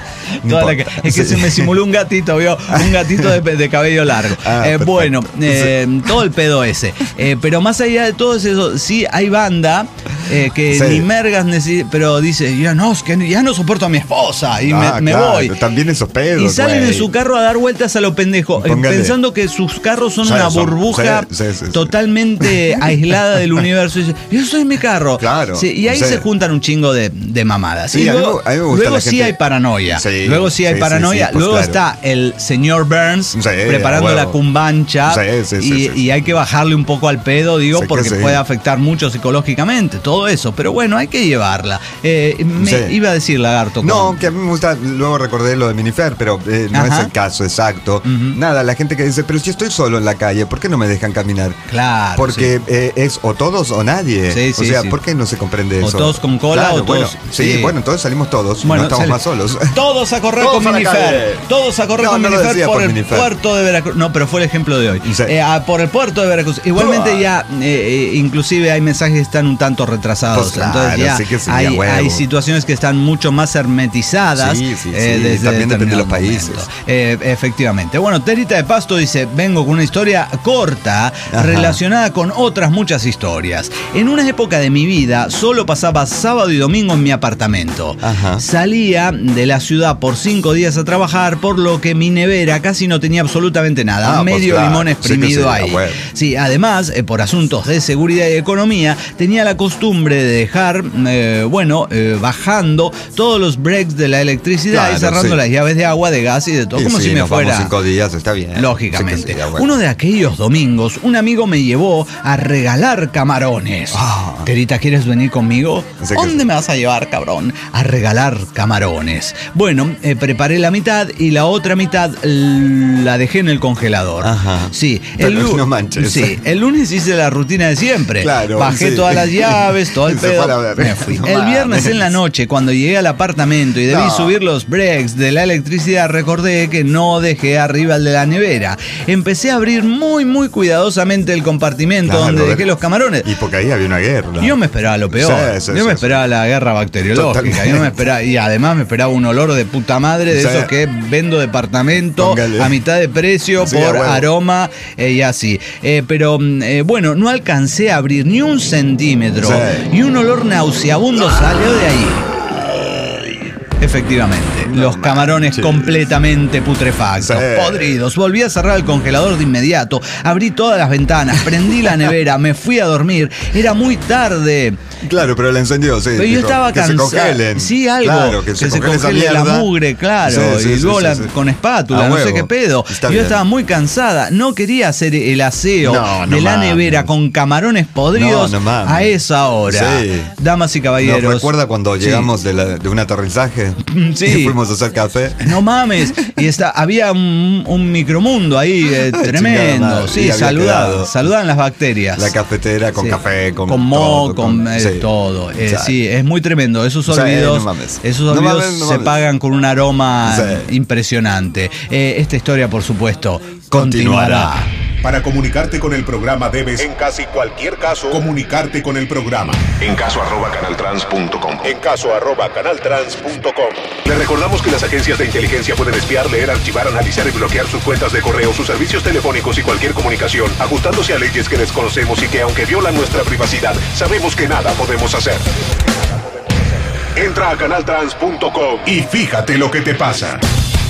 Es que se me simuló un gatito, ¿vio? Un gatito de cabello largo. Bueno, todo el pedo ese. Pero más allá de todo eso, sí hay banda que ni mergas pero dice, es que ya no soporto a mi esposa y me voy. También esos pedos. Y salen en su carro a dar vueltas a lo pendejo, pensando que sus carros son una burbuja totalmente aislada del universo. Y dice, yo soy mi carro. Claro. Y ahí se juntan un chingo de mamadas. Y luego, a mí me gusta la sí gente... hay paranoia. Luego sí hay paranoia. Pues luego está el señor Burns preparando la cumbancha. Y hay que bajarle un poco al pedo, porque puede afectar mucho psicológicamente. Todo eso. Pero bueno, hay que llevarla. Iba a decir, Lagarto. Que a mí me gusta. Luego recordé lo de Minifer, pero no es el caso exacto. Nada, la gente que dice, pero si estoy solo en la calle, ¿por qué no me dejan caminar? Claro. Porque es o todos o nadie. ¿por qué no se comprende eso? O todos con cola o todos. Bueno, entonces salimos todos. No estamos más solos. Todos a correr con Minifer. Todos a correr con Minifer por el puerto de Veracruz. No, pero fue el ejemplo de hoy. Por el puerto de Veracruz. Igualmente ya, inclusive hay mensajes que están un tanto retrasados. Pues entonces ya hay situaciones que están mucho más hermetizadas. También depende de los países. Efectivamente. Bueno, Terita de Pasto dice, vengo con una historia corta relacionada con otras muchas historias. En una época de mi vida solo pasaba sábado y domingo en mi apartamento. Salía de la ciudad por 5 días a trabajar, por lo que mi nevera casi no tenía absolutamente nada. Medio limón exprimido ahí. Sí, además, por asuntos de seguridad y economía, tenía la costumbre costumbre de dejar, bajando todos los breaks de la electricidad y cerrando las llaves de agua, de gas y de todo, como si me fuera. Vamos 5 días, está bien. Lógicamente. Uno de aquellos domingos, un amigo me llevó a regalar camarones. Terita, ¿quieres venir conmigo? ¿Dónde me vas a llevar, cabrón? A regalar camarones. Bueno, preparé la mitad y la otra mitad la dejé en el congelador. Sí, no manches. Sí, el lunes hice la rutina de siempre. Claro, bajé todas las llaves, todo el pedo. Me fui. El viernes en la noche, cuando llegué al apartamento y debí subir los breaks de la electricidad, recordé que no dejé arriba el de la nevera. Empecé a abrir muy, muy cuidadosamente el compartimento donde dejé los camarones. Y porque ahí había una guerra. Yo me esperaba lo peor. Yo me esperaba la guerra bacteriológica. Yo me esperaba, y además me esperaba un olor de puta madre de esos que vendo departamento a mitad de precio por aroma y así. Pero no alcancé a abrir ni un centímetro y un olor nauseabundo salió de ahí. Efectivamente, los camarones completamente putrefactos, podridos. Volví a cerrar el congelador de inmediato, abrí todas las ventanas, prendí la nevera, me fui a dormir. Era muy tarde. Claro, pero la encendió, sí. Pero yo estaba cansado. Que se congelen. Sí, algo. Claro, que se congele la mugre, claro. Y luego con espátula, no sé qué pedo. Yo estaba muy cansada. No quería hacer el aseo de la nevera con camarones podridos a esa hora. Damas y caballeros. ¿Nos recuerda cuando llegamos de un aterrizaje? Sí. Y fuimos a hacer café. No mames. Y había un micromundo ahí tremendo. Sí, saludaban las bacterias. La cafetera con café, con moho, con todo. Sí, es muy tremendo. Esos olvidos, se pagan con un aroma impresionante. Esta historia, por supuesto, continuará. Para comunicarte con el programa debes, en casi cualquier caso, comunicarte con el programa. En caso@canaltrans.com. En caso@canaltrans.com. Le recordamos que las agencias de inteligencia pueden espiar, leer, archivar, analizar y bloquear sus cuentas de correo, sus servicios telefónicos y cualquier comunicación, ajustándose a leyes que desconocemos y que, aunque violan nuestra privacidad, sabemos que nada podemos hacer. Entra a canaltrans.com y fíjate lo que te pasa.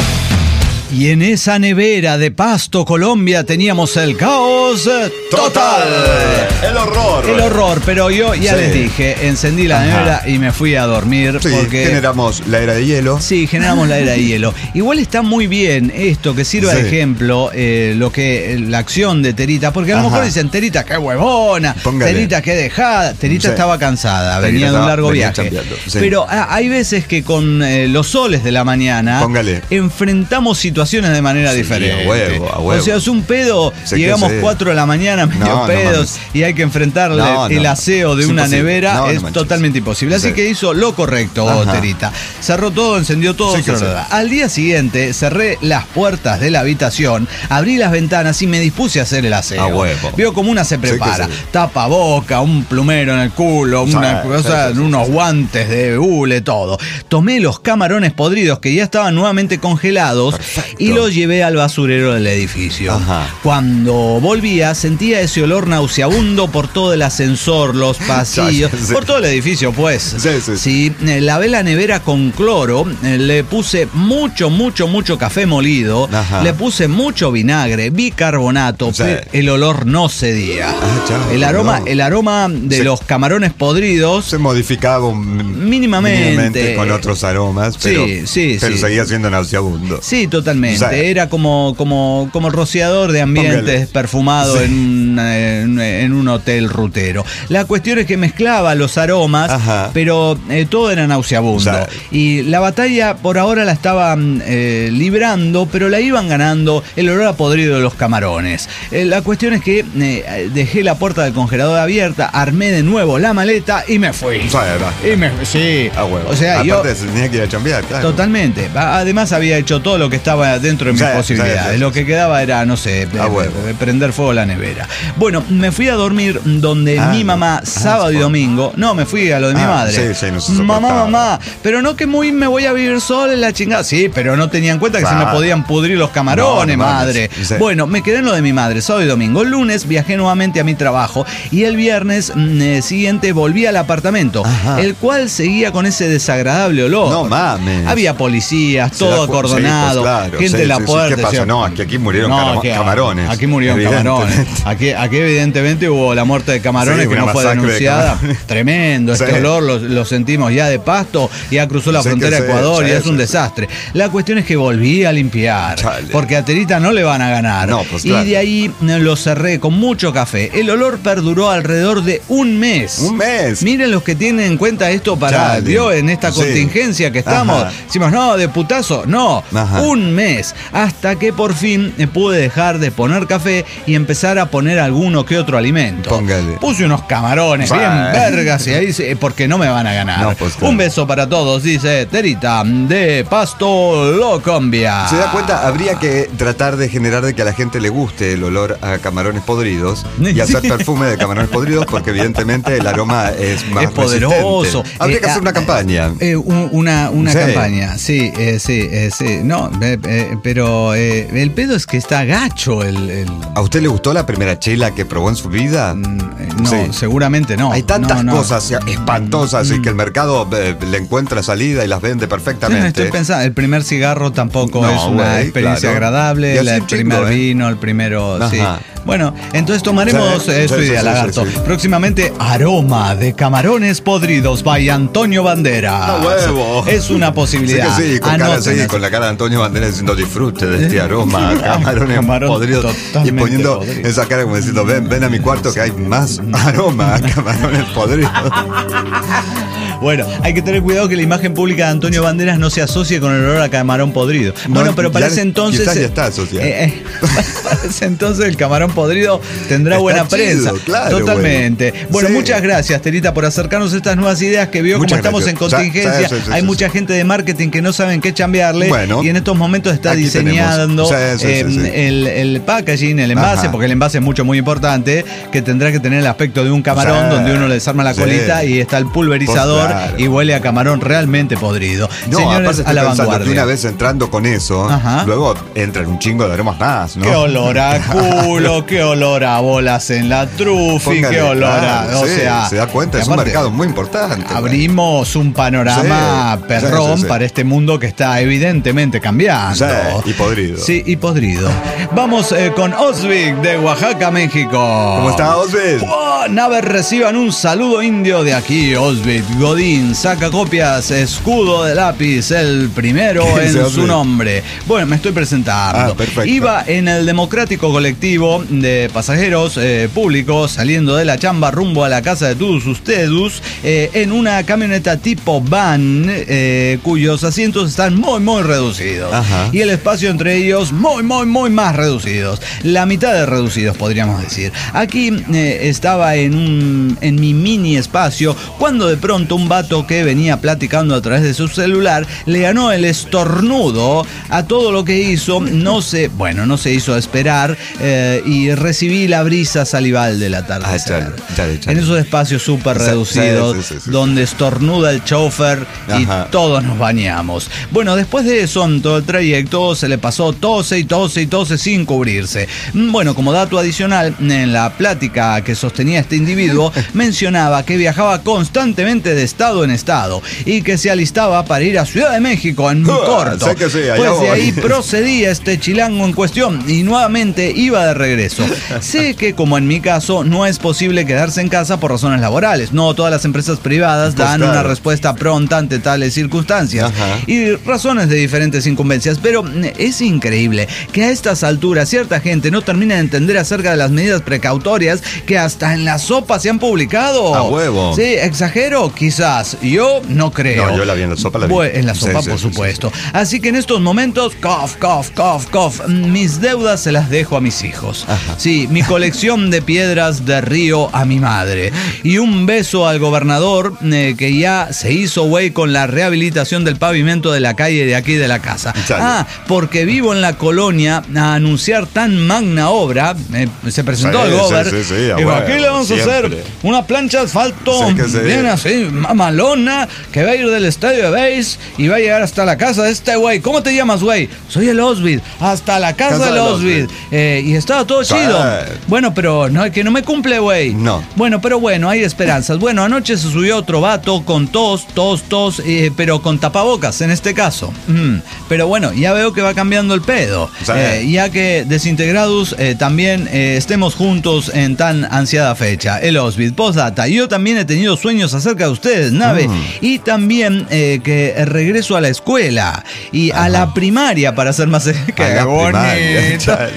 Y en esa nevera de Pasto, Colombia, teníamos el caos total. El horror, pero yo ya les dije, encendí la nevera y me fui a dormir. Sí, porque generamos la era de hielo. Sí, generamos la era de hielo. Igual está muy bien esto, que sirva de ejemplo la acción de Terita, porque a lo mejor dicen, Terita, qué huevona, Terita, qué dejada. Terita estaba cansada, venía de un largo viaje. Pero hay veces que con los soles de la mañana enfrentamos situaciones de manera diferente. A huevo. O sea, es un pedo, llegamos 4 de la mañana medio pedos y hay que enfrentarle el aseo de una nevera, es totalmente imposible. Así que hizo lo correcto, Terita. Cerró todo, encendió todo. Al día siguiente cerré las puertas de la habitación, abrí las ventanas y me dispuse a hacer el aseo. A huevo. Vio como una se prepara. Tapa boca, un plumero en el culo, unos guantes de hule, todo. Tomé los camarones podridos que ya estaban nuevamente congelados. Perfecto. Y los llevé al basurero del edificio. Cuando volvía, sentía ese olor nauseabundo por todo el ascensor, los pasillos, por todo el edificio, pues. Sí, lavé la nevera con cloro, le puse mucho café molido, le puse mucho vinagre, bicarbonato, el olor no cedía. El aroma de los camarones podridos se modificaba mínimamente con otros aromas, pero seguía siendo nauseabundo. Sí, totalmente. Era como el rociador de ambientes perfumado en un hotel rutero. La cuestión es que mezclaba los aromas, pero todo era nauseabundo. Y la batalla por ahora la estaban librando, pero la iban ganando el olor a podrido de los camarones. La cuestión es que dejé la puerta del congelador abierta, armé de nuevo la maleta y me fui. O sea, aparte tenía que ir a chambear, claro. Totalmente. Además había hecho todo lo que estaba dentro de mis posibilidades. Lo que quedaba era, no sé, prender fuego a la nevera. Bueno, me fui a dormir donde mi mamá, sábado y domingo. No, me fui a lo de mi madre. Mamá, pero no que me voy a vivir sola en la chingada. Sí, pero no tenía en cuenta que se me podían pudrir los camarones, madre. Bueno, me quedé en lo de mi madre, sábado y domingo. El lunes viajé nuevamente a mi trabajo y el viernes siguiente volví al apartamento, el cual seguía con ese desagradable olor. No mames. Había policías, todo acordonado. gente en la puerta. ¿Qué pasa? No, aquí murieron camarones. Aquí murieron camarones. Aquí evidentemente hubo la muerte de camarones que no fue denunciada. Tremendo, este olor lo sentimos ya de Pasto, ya cruzó la frontera a Ecuador y es un desastre. La cuestión es que volví a limpiar, porque a Terita no le van a ganar. No, pues claro. Y de ahí lo cerré con mucho café. El olor perduró alrededor de un mes. Un mes. Miren los que tienen en cuenta esto para Dios en esta contingencia que estamos. Decimos, no, de putazo, no. Un mes. Hasta que por fin pude dejar de poner café y empezar a poner alguno que otro alimento. Póngale. Puse unos camarones bien vergas y ahí porque no me van a ganar. No, pues, claro. Un beso para todos, dice Terita de Pasto Locombia. ¿Se da cuenta? Habría que tratar de generar de que a la gente le guste el olor a camarones podridos y hacer perfume de camarones podridos, porque evidentemente el aroma es más poderoso. Habría que hacer una campaña. Una campaña, sí. No, pero el pedo es que está gacho ¿A usted le gustó la primera chela que probó en su vida? No, seguramente no. Hay tantas cosas espantosas y que el mercado le encuentra salida y las vende perfectamente. Estoy pensando, el primer cigarro tampoco es una experiencia agradable, el primer vino, el primero, sí. Bueno, entonces tomaremos su idea, Lagarto. Próximamente, aroma de camarones podridos by Antonio Banderas. ¡Huevo! Es una posibilidad. Sí, con la cara de Antonio Banderas diciendo disfrute de este aroma a camarones podridos. Y poniendo esa cara como diciendo, ven a mi cuarto que hay más aroma a camarones podridos. Bueno, hay que tener cuidado que la imagen pública de Antonio Banderas no se asocie con el olor a camarón podrido. Bueno, pero para ese entonces... Quizás ya está asociado. Para ese entonces el camarón podrido tendrá está buena prensa. Claro, totalmente. Bueno, muchas gracias, Terita, por acercarnos a estas nuevas ideas que vio como estamos en contingencia. Hay mucha gente de marketing que no saben qué chambearle y en estos momentos está diseñando el packaging, el envase, porque el envase es muy importante, que tendrá que tener el aspecto de un camarón donde uno le desarma la colita y está el pulverizador. Y huele a camarón realmente podrido. No, señores, a la vanguardia. Que una vez entrando con eso, luego entran un chingo de aromas más, ¿no? Qué olor a culo, qué olor a bolas en la trufi, qué olor a... O sea, se da cuenta, es un mercado muy importante. Abrimos un panorama perrón para este mundo que está evidentemente cambiando. Y podrido. Sí, y podrido. Vamos con Osvik de Oaxaca, México. ¿Cómo está, Osvik? Naves, reciban un saludo indio de aquí, Osvik. Godín saca copias, escudo de lápiz, el primero en su nombre. Bueno, me estoy presentando. Perfecto. Iba en el democrático colectivo de pasajeros públicos saliendo de la chamba rumbo a la casa de todos ustedes en una camioneta tipo van cuyos asientos están muy reducidos. Y el espacio entre ellos muy más reducidos. La mitad de reducidos, podríamos decir. Aquí estaba en mi mini espacio cuando de pronto un vato que venía platicando a través de su celular le ganó el estornudo a todo lo que hizo. No se hizo esperar y recibí la brisa salival del atardecer. En esos espacios súper reducidos donde estornuda el chofer y todos nos bañamos. Bueno, después de eso, en todo el trayecto se le pasó tose sin cubrirse. Bueno, como dato adicional, en la plática que sostenía este individuo mencionaba que viajaba constantemente de estado en estado y que se alistaba para ir a Ciudad de México en corto. Pues de ahí procedía este chilango en cuestión y nuevamente iba de regreso. Sé que, como en mi caso, no es posible quedarse en casa por razones laborales. No todas las empresas privadas dan una respuesta pronta ante tales circunstancias y razones de diferentes incumbencias, pero es increíble que a estas alturas cierta gente no termina de entender acerca de las medidas precautorias que hasta en la sopa se han publicado. A huevo. Sí, exagero, quizás. Yo no creo. No, yo la vi en la sopa. En la sopa, por supuesto. Así que en estos momentos, cough, mis deudas se las dejo a mis hijos. Sí, mi colección de piedras de río a mi madre. Y un beso al gobernador que ya se hizo güey con la rehabilitación del pavimento de la calle de aquí de la casa. Porque vivo en la colonia a anunciar tan magna obra. Se presentó al gober. Dijo, aquí le vamos a hacer una plancha de asfalto bien así, mamalona, que va a ir del estadio de base y va a llegar hasta la casa de este güey. ¿Cómo te llamas, güey? Soy el Osvid. Hasta la casa del Osvid. Y estaba todo chido. Bueno, pero no es que no me cumple, güey. No. Bueno, pero bueno, hay esperanzas. Bueno, anoche se subió otro vato con tos, pero con tapabocas en este caso. Pero bueno, ya veo que va cambiando el pedo. Ya que Desintegrados también estemos juntos en tan ansiada fecha. El Osbit, postdata. Yo también he tenido sueños acerca de ustedes, Nave. Y también que regreso a la escuela y a la primaria, para ser más bonita.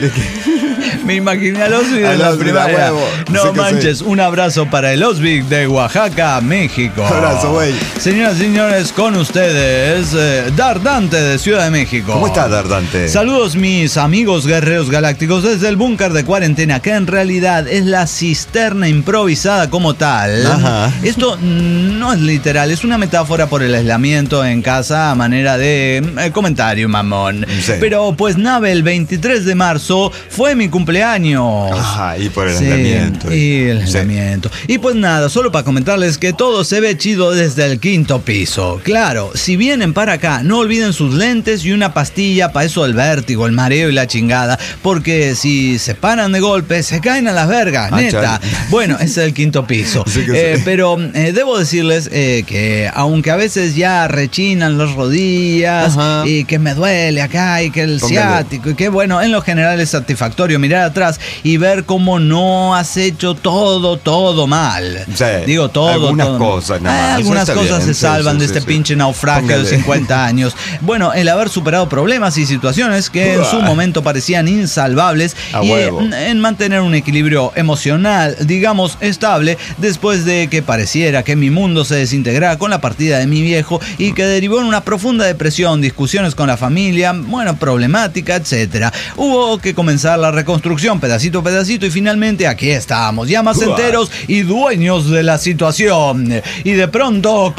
Me imaginé al Osbit en la primaria. No manches, un abrazo para el Osbit de Oaxaca, México. Un abrazo, güey. Señoras y señores, con ustedes, Dardante de Ciudad de México. ¿Cómo está, Dardante? Saludos, mis amigos guerreros galácticos, desde el búnker de cuarentena, que en realidad es la cisterna improvisada como tal. Ajá. Esto no es literal, es una metáfora por el aislamiento en casa a manera de comentario mamón. Sí. Pero pues Nave, el 23 de marzo fue mi cumpleaños. Ajá, y por el aislamiento. Y el aislamiento. Y pues nada, solo para comentarles que todo se ve chido desde el 5º piso. Claro, si vienen para acá, no olviden sus lentes y una pastilla para eso del vértigo, el mareo y la chingada, porque si se paran de golpe, se caen a las vergas, neta. Chale. Bueno, ese es el 5º piso. Sí, pero debo decirles que aunque a veces ya rechinan las rodillas, y que me duele acá y que el ciático, y que bueno, en lo general es satisfactorio mirar atrás y ver cómo no has hecho todo mal. Sí, digo todo. Algunas cosas, nada más. Algunas cosas se salvan de este pinche naufragio de 50 años. Bueno, el haber superado problemas y situaciones que en su momento parecían insalvables y en mantener un equilibrio emocional, digamos, estable, después de que pareciera que mi mundo se desintegrara con la partida de mi viejo y que derivó en una profunda depresión, discusiones con la familia, bueno, problemática, etcétera. Hubo que comenzar la reconstrucción pedacito a pedacito y finalmente aquí estamos, ya más enteros y dueños de la situación. Y de pronto,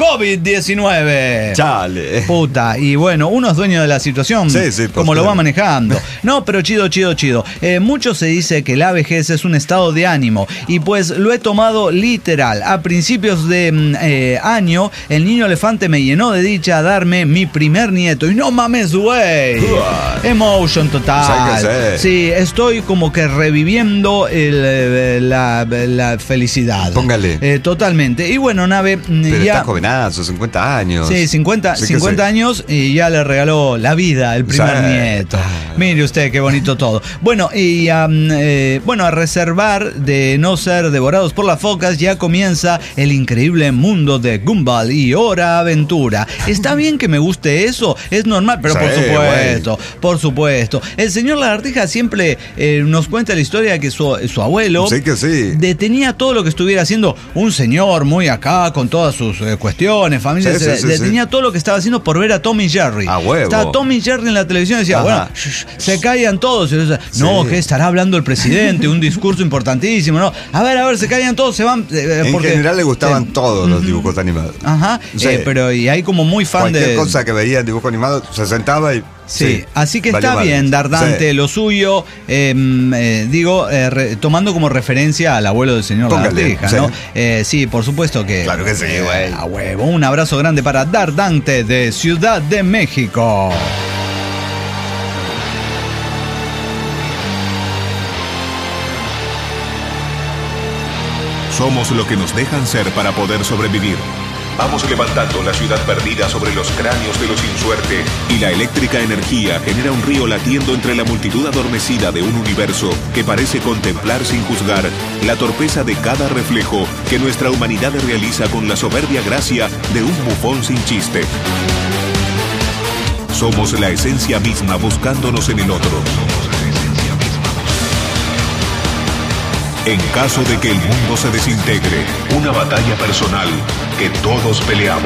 COVID-19. Chale. Puta, y bueno, uno es dueño de la situación, como lo va manejando. No, pero chido. Mucho se dice que la vejez es un estado de ánimo y pues lo he tomado literal. A principios de año, el niño elefante me llenó de dicha a darme mi primer nieto. Y no mames, güey. Emotion total. Sí, estoy como que reviviendo la felicidad. Póngale. Totalmente. Y bueno, Nave, pero ya está jovenazo, 50 años. Sí, 50 años y ya le regaló la vida el primer nieto. Mire usted qué bonito todo. Bueno, y a reservar de no ser devorados por las focas, ya comienza el increíble mundo de Gumball y Hora Aventura. Está bien que me guste eso, es normal, pero por supuesto. El señor Lagartija siempre nos cuenta la historia de que su abuelo detenía todo lo que estuviera haciendo un señor muy acá con todas sus cuestiones, familias, detenía todo lo que estaba haciendo por ver a Tom y Jerry. Estaba Tom y Jerry en la televisión y decía, se callan todos. No, que estará hablando el presidente, un discurso importantísimo, ¿no? A ver, se callan todos, se van. En general le gustaban todos los dibujos animados. Pero y hay como muy fan cualquier cosa que veía en dibujo animado, se sentaba y... Sí, así que está bien, Dardante, lo suyo, tomando como referencia al abuelo del señor Lagartija, ¿no? Sí, por supuesto que... Claro que sí, güey. A huevo, un abrazo grande para Dardante de Ciudad de México. Somos lo que nos dejan ser para poder sobrevivir. Vamos levantando la ciudad perdida sobre los cráneos de los sin suerte y la eléctrica energía genera un río latiendo entre la multitud adormecida de un universo que parece contemplar sin juzgar la torpeza de cada reflejo que nuestra humanidad realiza con la soberbia gracia de un bufón sin chiste. Somos la esencia misma buscándonos en el otro. En caso de que el mundo se desintegre, una batalla personal que todos peleamos.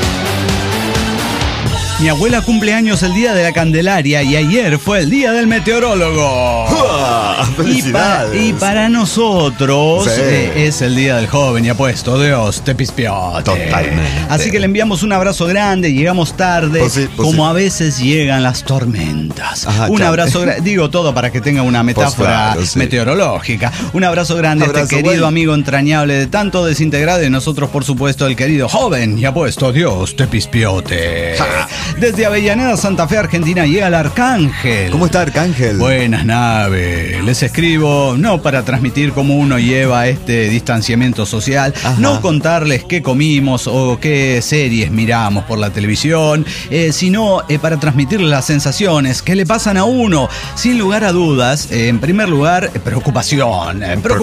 Mi abuela cumple años el día de la Candelaria y ayer fue el día del meteorólogo. ¡Felicidades! Y para nosotros es el día del joven y apuesto. Dios te pispiote. Totalmente. Así que le enviamos un abrazo grande. Llegamos tarde, como a veces llegan las tormentas. Un abrazo grande. Digo todo para que tenga una metáfora meteorológica. Un abrazo grande a este querido amigo entrañable de tanto desintegrado y nosotros, por supuesto, el querido joven y apuesto. Dios te pispiote. Desde Avellaneda, Santa Fe, Argentina, llega el Arcángel. ¿Cómo está, Arcángel? Buenas naves. Les escribo no para transmitir cómo uno lleva este distanciamiento social, no contarles qué comimos o qué series miramos por la televisión, sino para transmitirles las sensaciones que le pasan a uno. Sin lugar a dudas, en primer lugar, preocupación,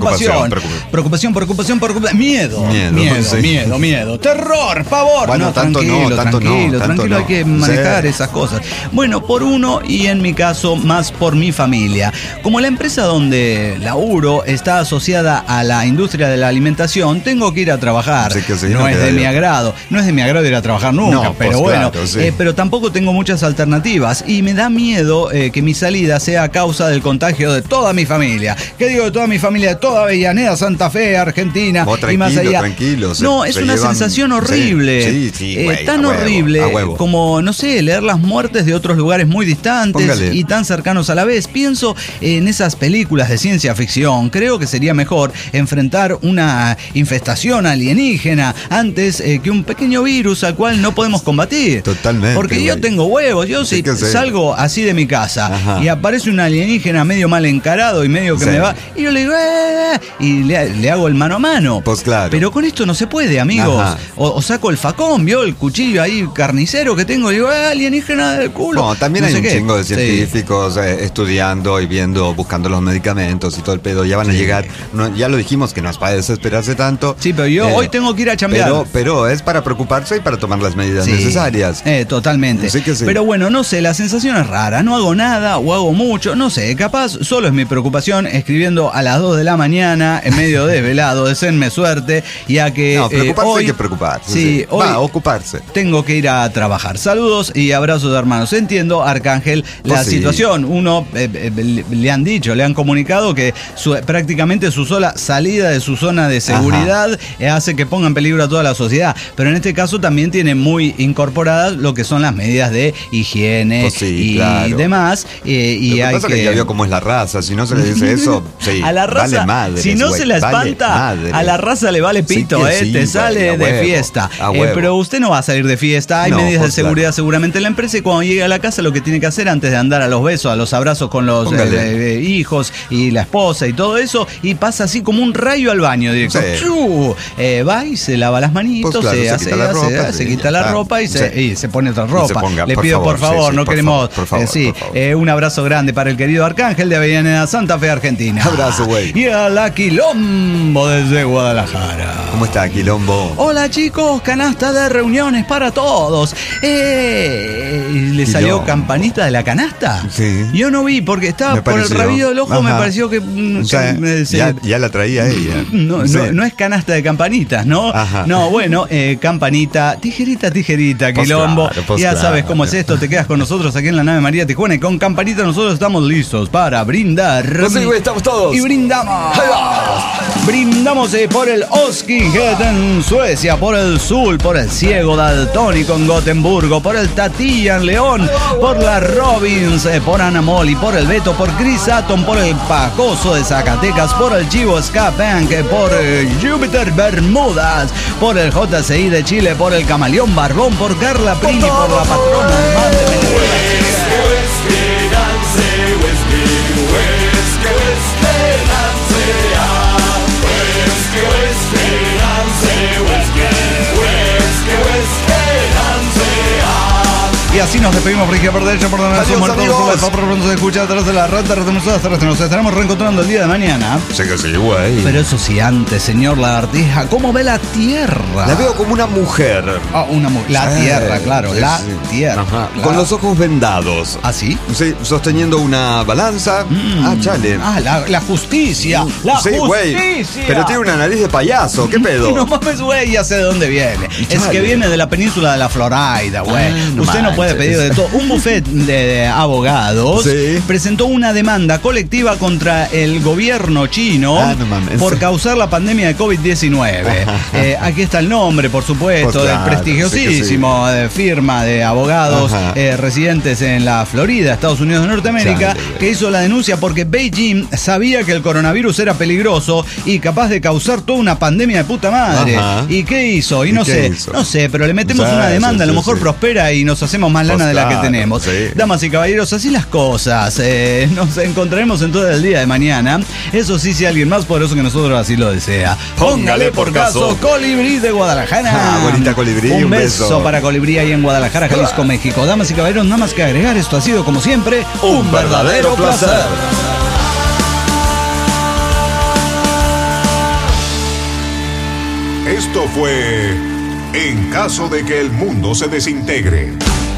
miedo, terror, pavor. Bueno, no, tranquilo, hay que manejar esas cosas. Bueno, por uno y en mi caso más por mi familia. Como la empresa donde laburo está asociada a la industria de la alimentación, tengo que ir a trabajar. No es de mi agrado ir a trabajar nunca, pero bueno, pero tampoco tengo muchas alternativas y me da miedo que mi salida sea a causa del contagio de toda mi familia. ¿Qué digo de toda mi familia? De toda Avellaneda, Santa Fe, Argentina y más allá. No, es una sensación horrible. Tan horrible como, no sé, leer las muertes de otros lugares muy distantes y tan cercanos a la vez. Pienso en esas películas de ciencia ficción. Creo que sería mejor enfrentar una infestación alienígena antes que un pequeño virus al cual no podemos combatir. Totalmente. Porque yo tengo huevos. Yo si salgo así de mi casa y aparece un alienígena medio mal encarado y medio que me va, y yo le digo, y le hago el mano a mano. Pues claro. Pero con esto no se puede, amigos. O saco el facón, ¿vio? El cuchillo ahí carnicero que tengo, y digo, alienígena del culo. No, también hay un chingo de científicos estudiando y viendo, buscando los medicamentos y todo el pedo. Ya van a llegar, ya lo dijimos que no es para desesperarse tanto. Sí, pero yo hoy tengo que ir a chambear. Pero es para preocuparse y para tomar las medidas necesarias. Totalmente. Pero bueno, no sé, la sensación es rara. No hago nada o hago mucho, no sé. Capaz solo es mi preocupación escribiendo a las 2 de la mañana en medio desvelado. Deseenme suerte, ya que no, preocuparse hoy, hay que preocuparse. Sí, hoy ocuparse. Tengo que ir a trabajar. Saludos y abrazos de hermanos. Entiendo, Arcángel, la situación. Uno le han dicho, le han comunicado que prácticamente su sola salida de su zona de seguridad hace que ponga en peligro a toda la sociedad. Pero en este caso también tiene muy incorporadas lo que son las medidas de higiene demás. Y lo que pasa es que ya vio cómo es la raza. Si no se le dice eso, a la raza, vale madre. Si no se la espanta, a la raza le vale pito, te sale de fiesta. Pero usted no va a salir de fiesta. Hay medidas de seguridad seguramente en la empresa, y cuando llegue a la casa lo que tiene que hacer antes de andar a los besos, a los abrazos con los hijos y la esposa y todo eso, y pasa así como un rayo al baño directo. Va y se lava las manitos, se quita la ropa y se pone otra ropa. Le pido por favor, no queremos. Un abrazo grande para el querido Arcángel de Avellaneda, Santa Fe, Argentina. Abrazo, güey. Y a la Quilombo desde Guadalajara. ¿Cómo está, Quilombo? Hola, chicos, canasta de reuniones para todos. ¿Le salió campanita de la canasta? Sí. Yo no vi porque estaba por el rabillo del ojo. Me pareció que ya la traía ella. No es canasta de campanitas, ¿no? No, bueno, campanita, tijerita, Quilombo. Ya sabes cómo es esto. Te quedas con nosotros aquí en la nave María Tijuana, y con campanita nosotros estamos listos para brindar. Pues sí, güey, estamos todos. Y brindamos. Brindamos por el Oskiget en Suecia, por el Sul, por el Ciego Daltónico en Gotemburgo, por el Tatilla en León, por la Robbins, por Anamoli, por el Beto, por Chris Atom, por el Pacoso de Zacatecas, por el Chivo Ska Bank, por Júpiter Bermudas, por el JCI de Chile, por el Camaleón Barbón, por Carla Prini, por la patrona de Venezuela. Y así nos despedimos, Brigia, por derecha, por donde somos todos, por pronto se escucha atrás de la rata, nos estaremos reencontrando el día de mañana. Sé que sí, güey. Pero eso sí, antes, señor Lagartija, ¿cómo ve la Tierra? La veo como una mujer. Una mujer. La Tierra, claro, la Tierra. Claro. Con los ojos vendados. ¿Ah, sí? Sí, sosteniendo una balanza. Chale. La justicia. La justicia. Güey. Pero tiene una nariz de payaso, ¿qué pedo? No mames, güey, ya sé de dónde viene. Chale. Es que viene de la península de la Florida, güey. Usted no puede pedir de todo. Un bufet de abogados presentó una demanda colectiva contra el gobierno chino por causar la pandemia de COVID-19. Aquí está el nombre, por supuesto, del prestigiosísimo firma de abogados residentes en la Florida, Estados Unidos de Norteamérica, que hizo la denuncia porque Beijing sabía que el coronavirus era peligroso y capaz de causar toda una pandemia de puta madre. ¿Y qué hizo? Y no sé, pero le metemos una demanda, a lo mejor prospera y nos hacemos más más lana de la que tenemos. Sí. Damas y caballeros, así las cosas. Nos encontraremos entonces el día de mañana. Eso sí, si alguien más poderoso que nosotros así lo desea. Póngale por caso Colibrí de Guadalajara. Bonita Colibrí. Un beso para Colibrí ahí en Guadalajara, Jalisco, México. Damas y caballeros, nada más que agregar, esto ha sido como siempre un verdadero placer. Esto fue En caso de que el mundo se desintegre.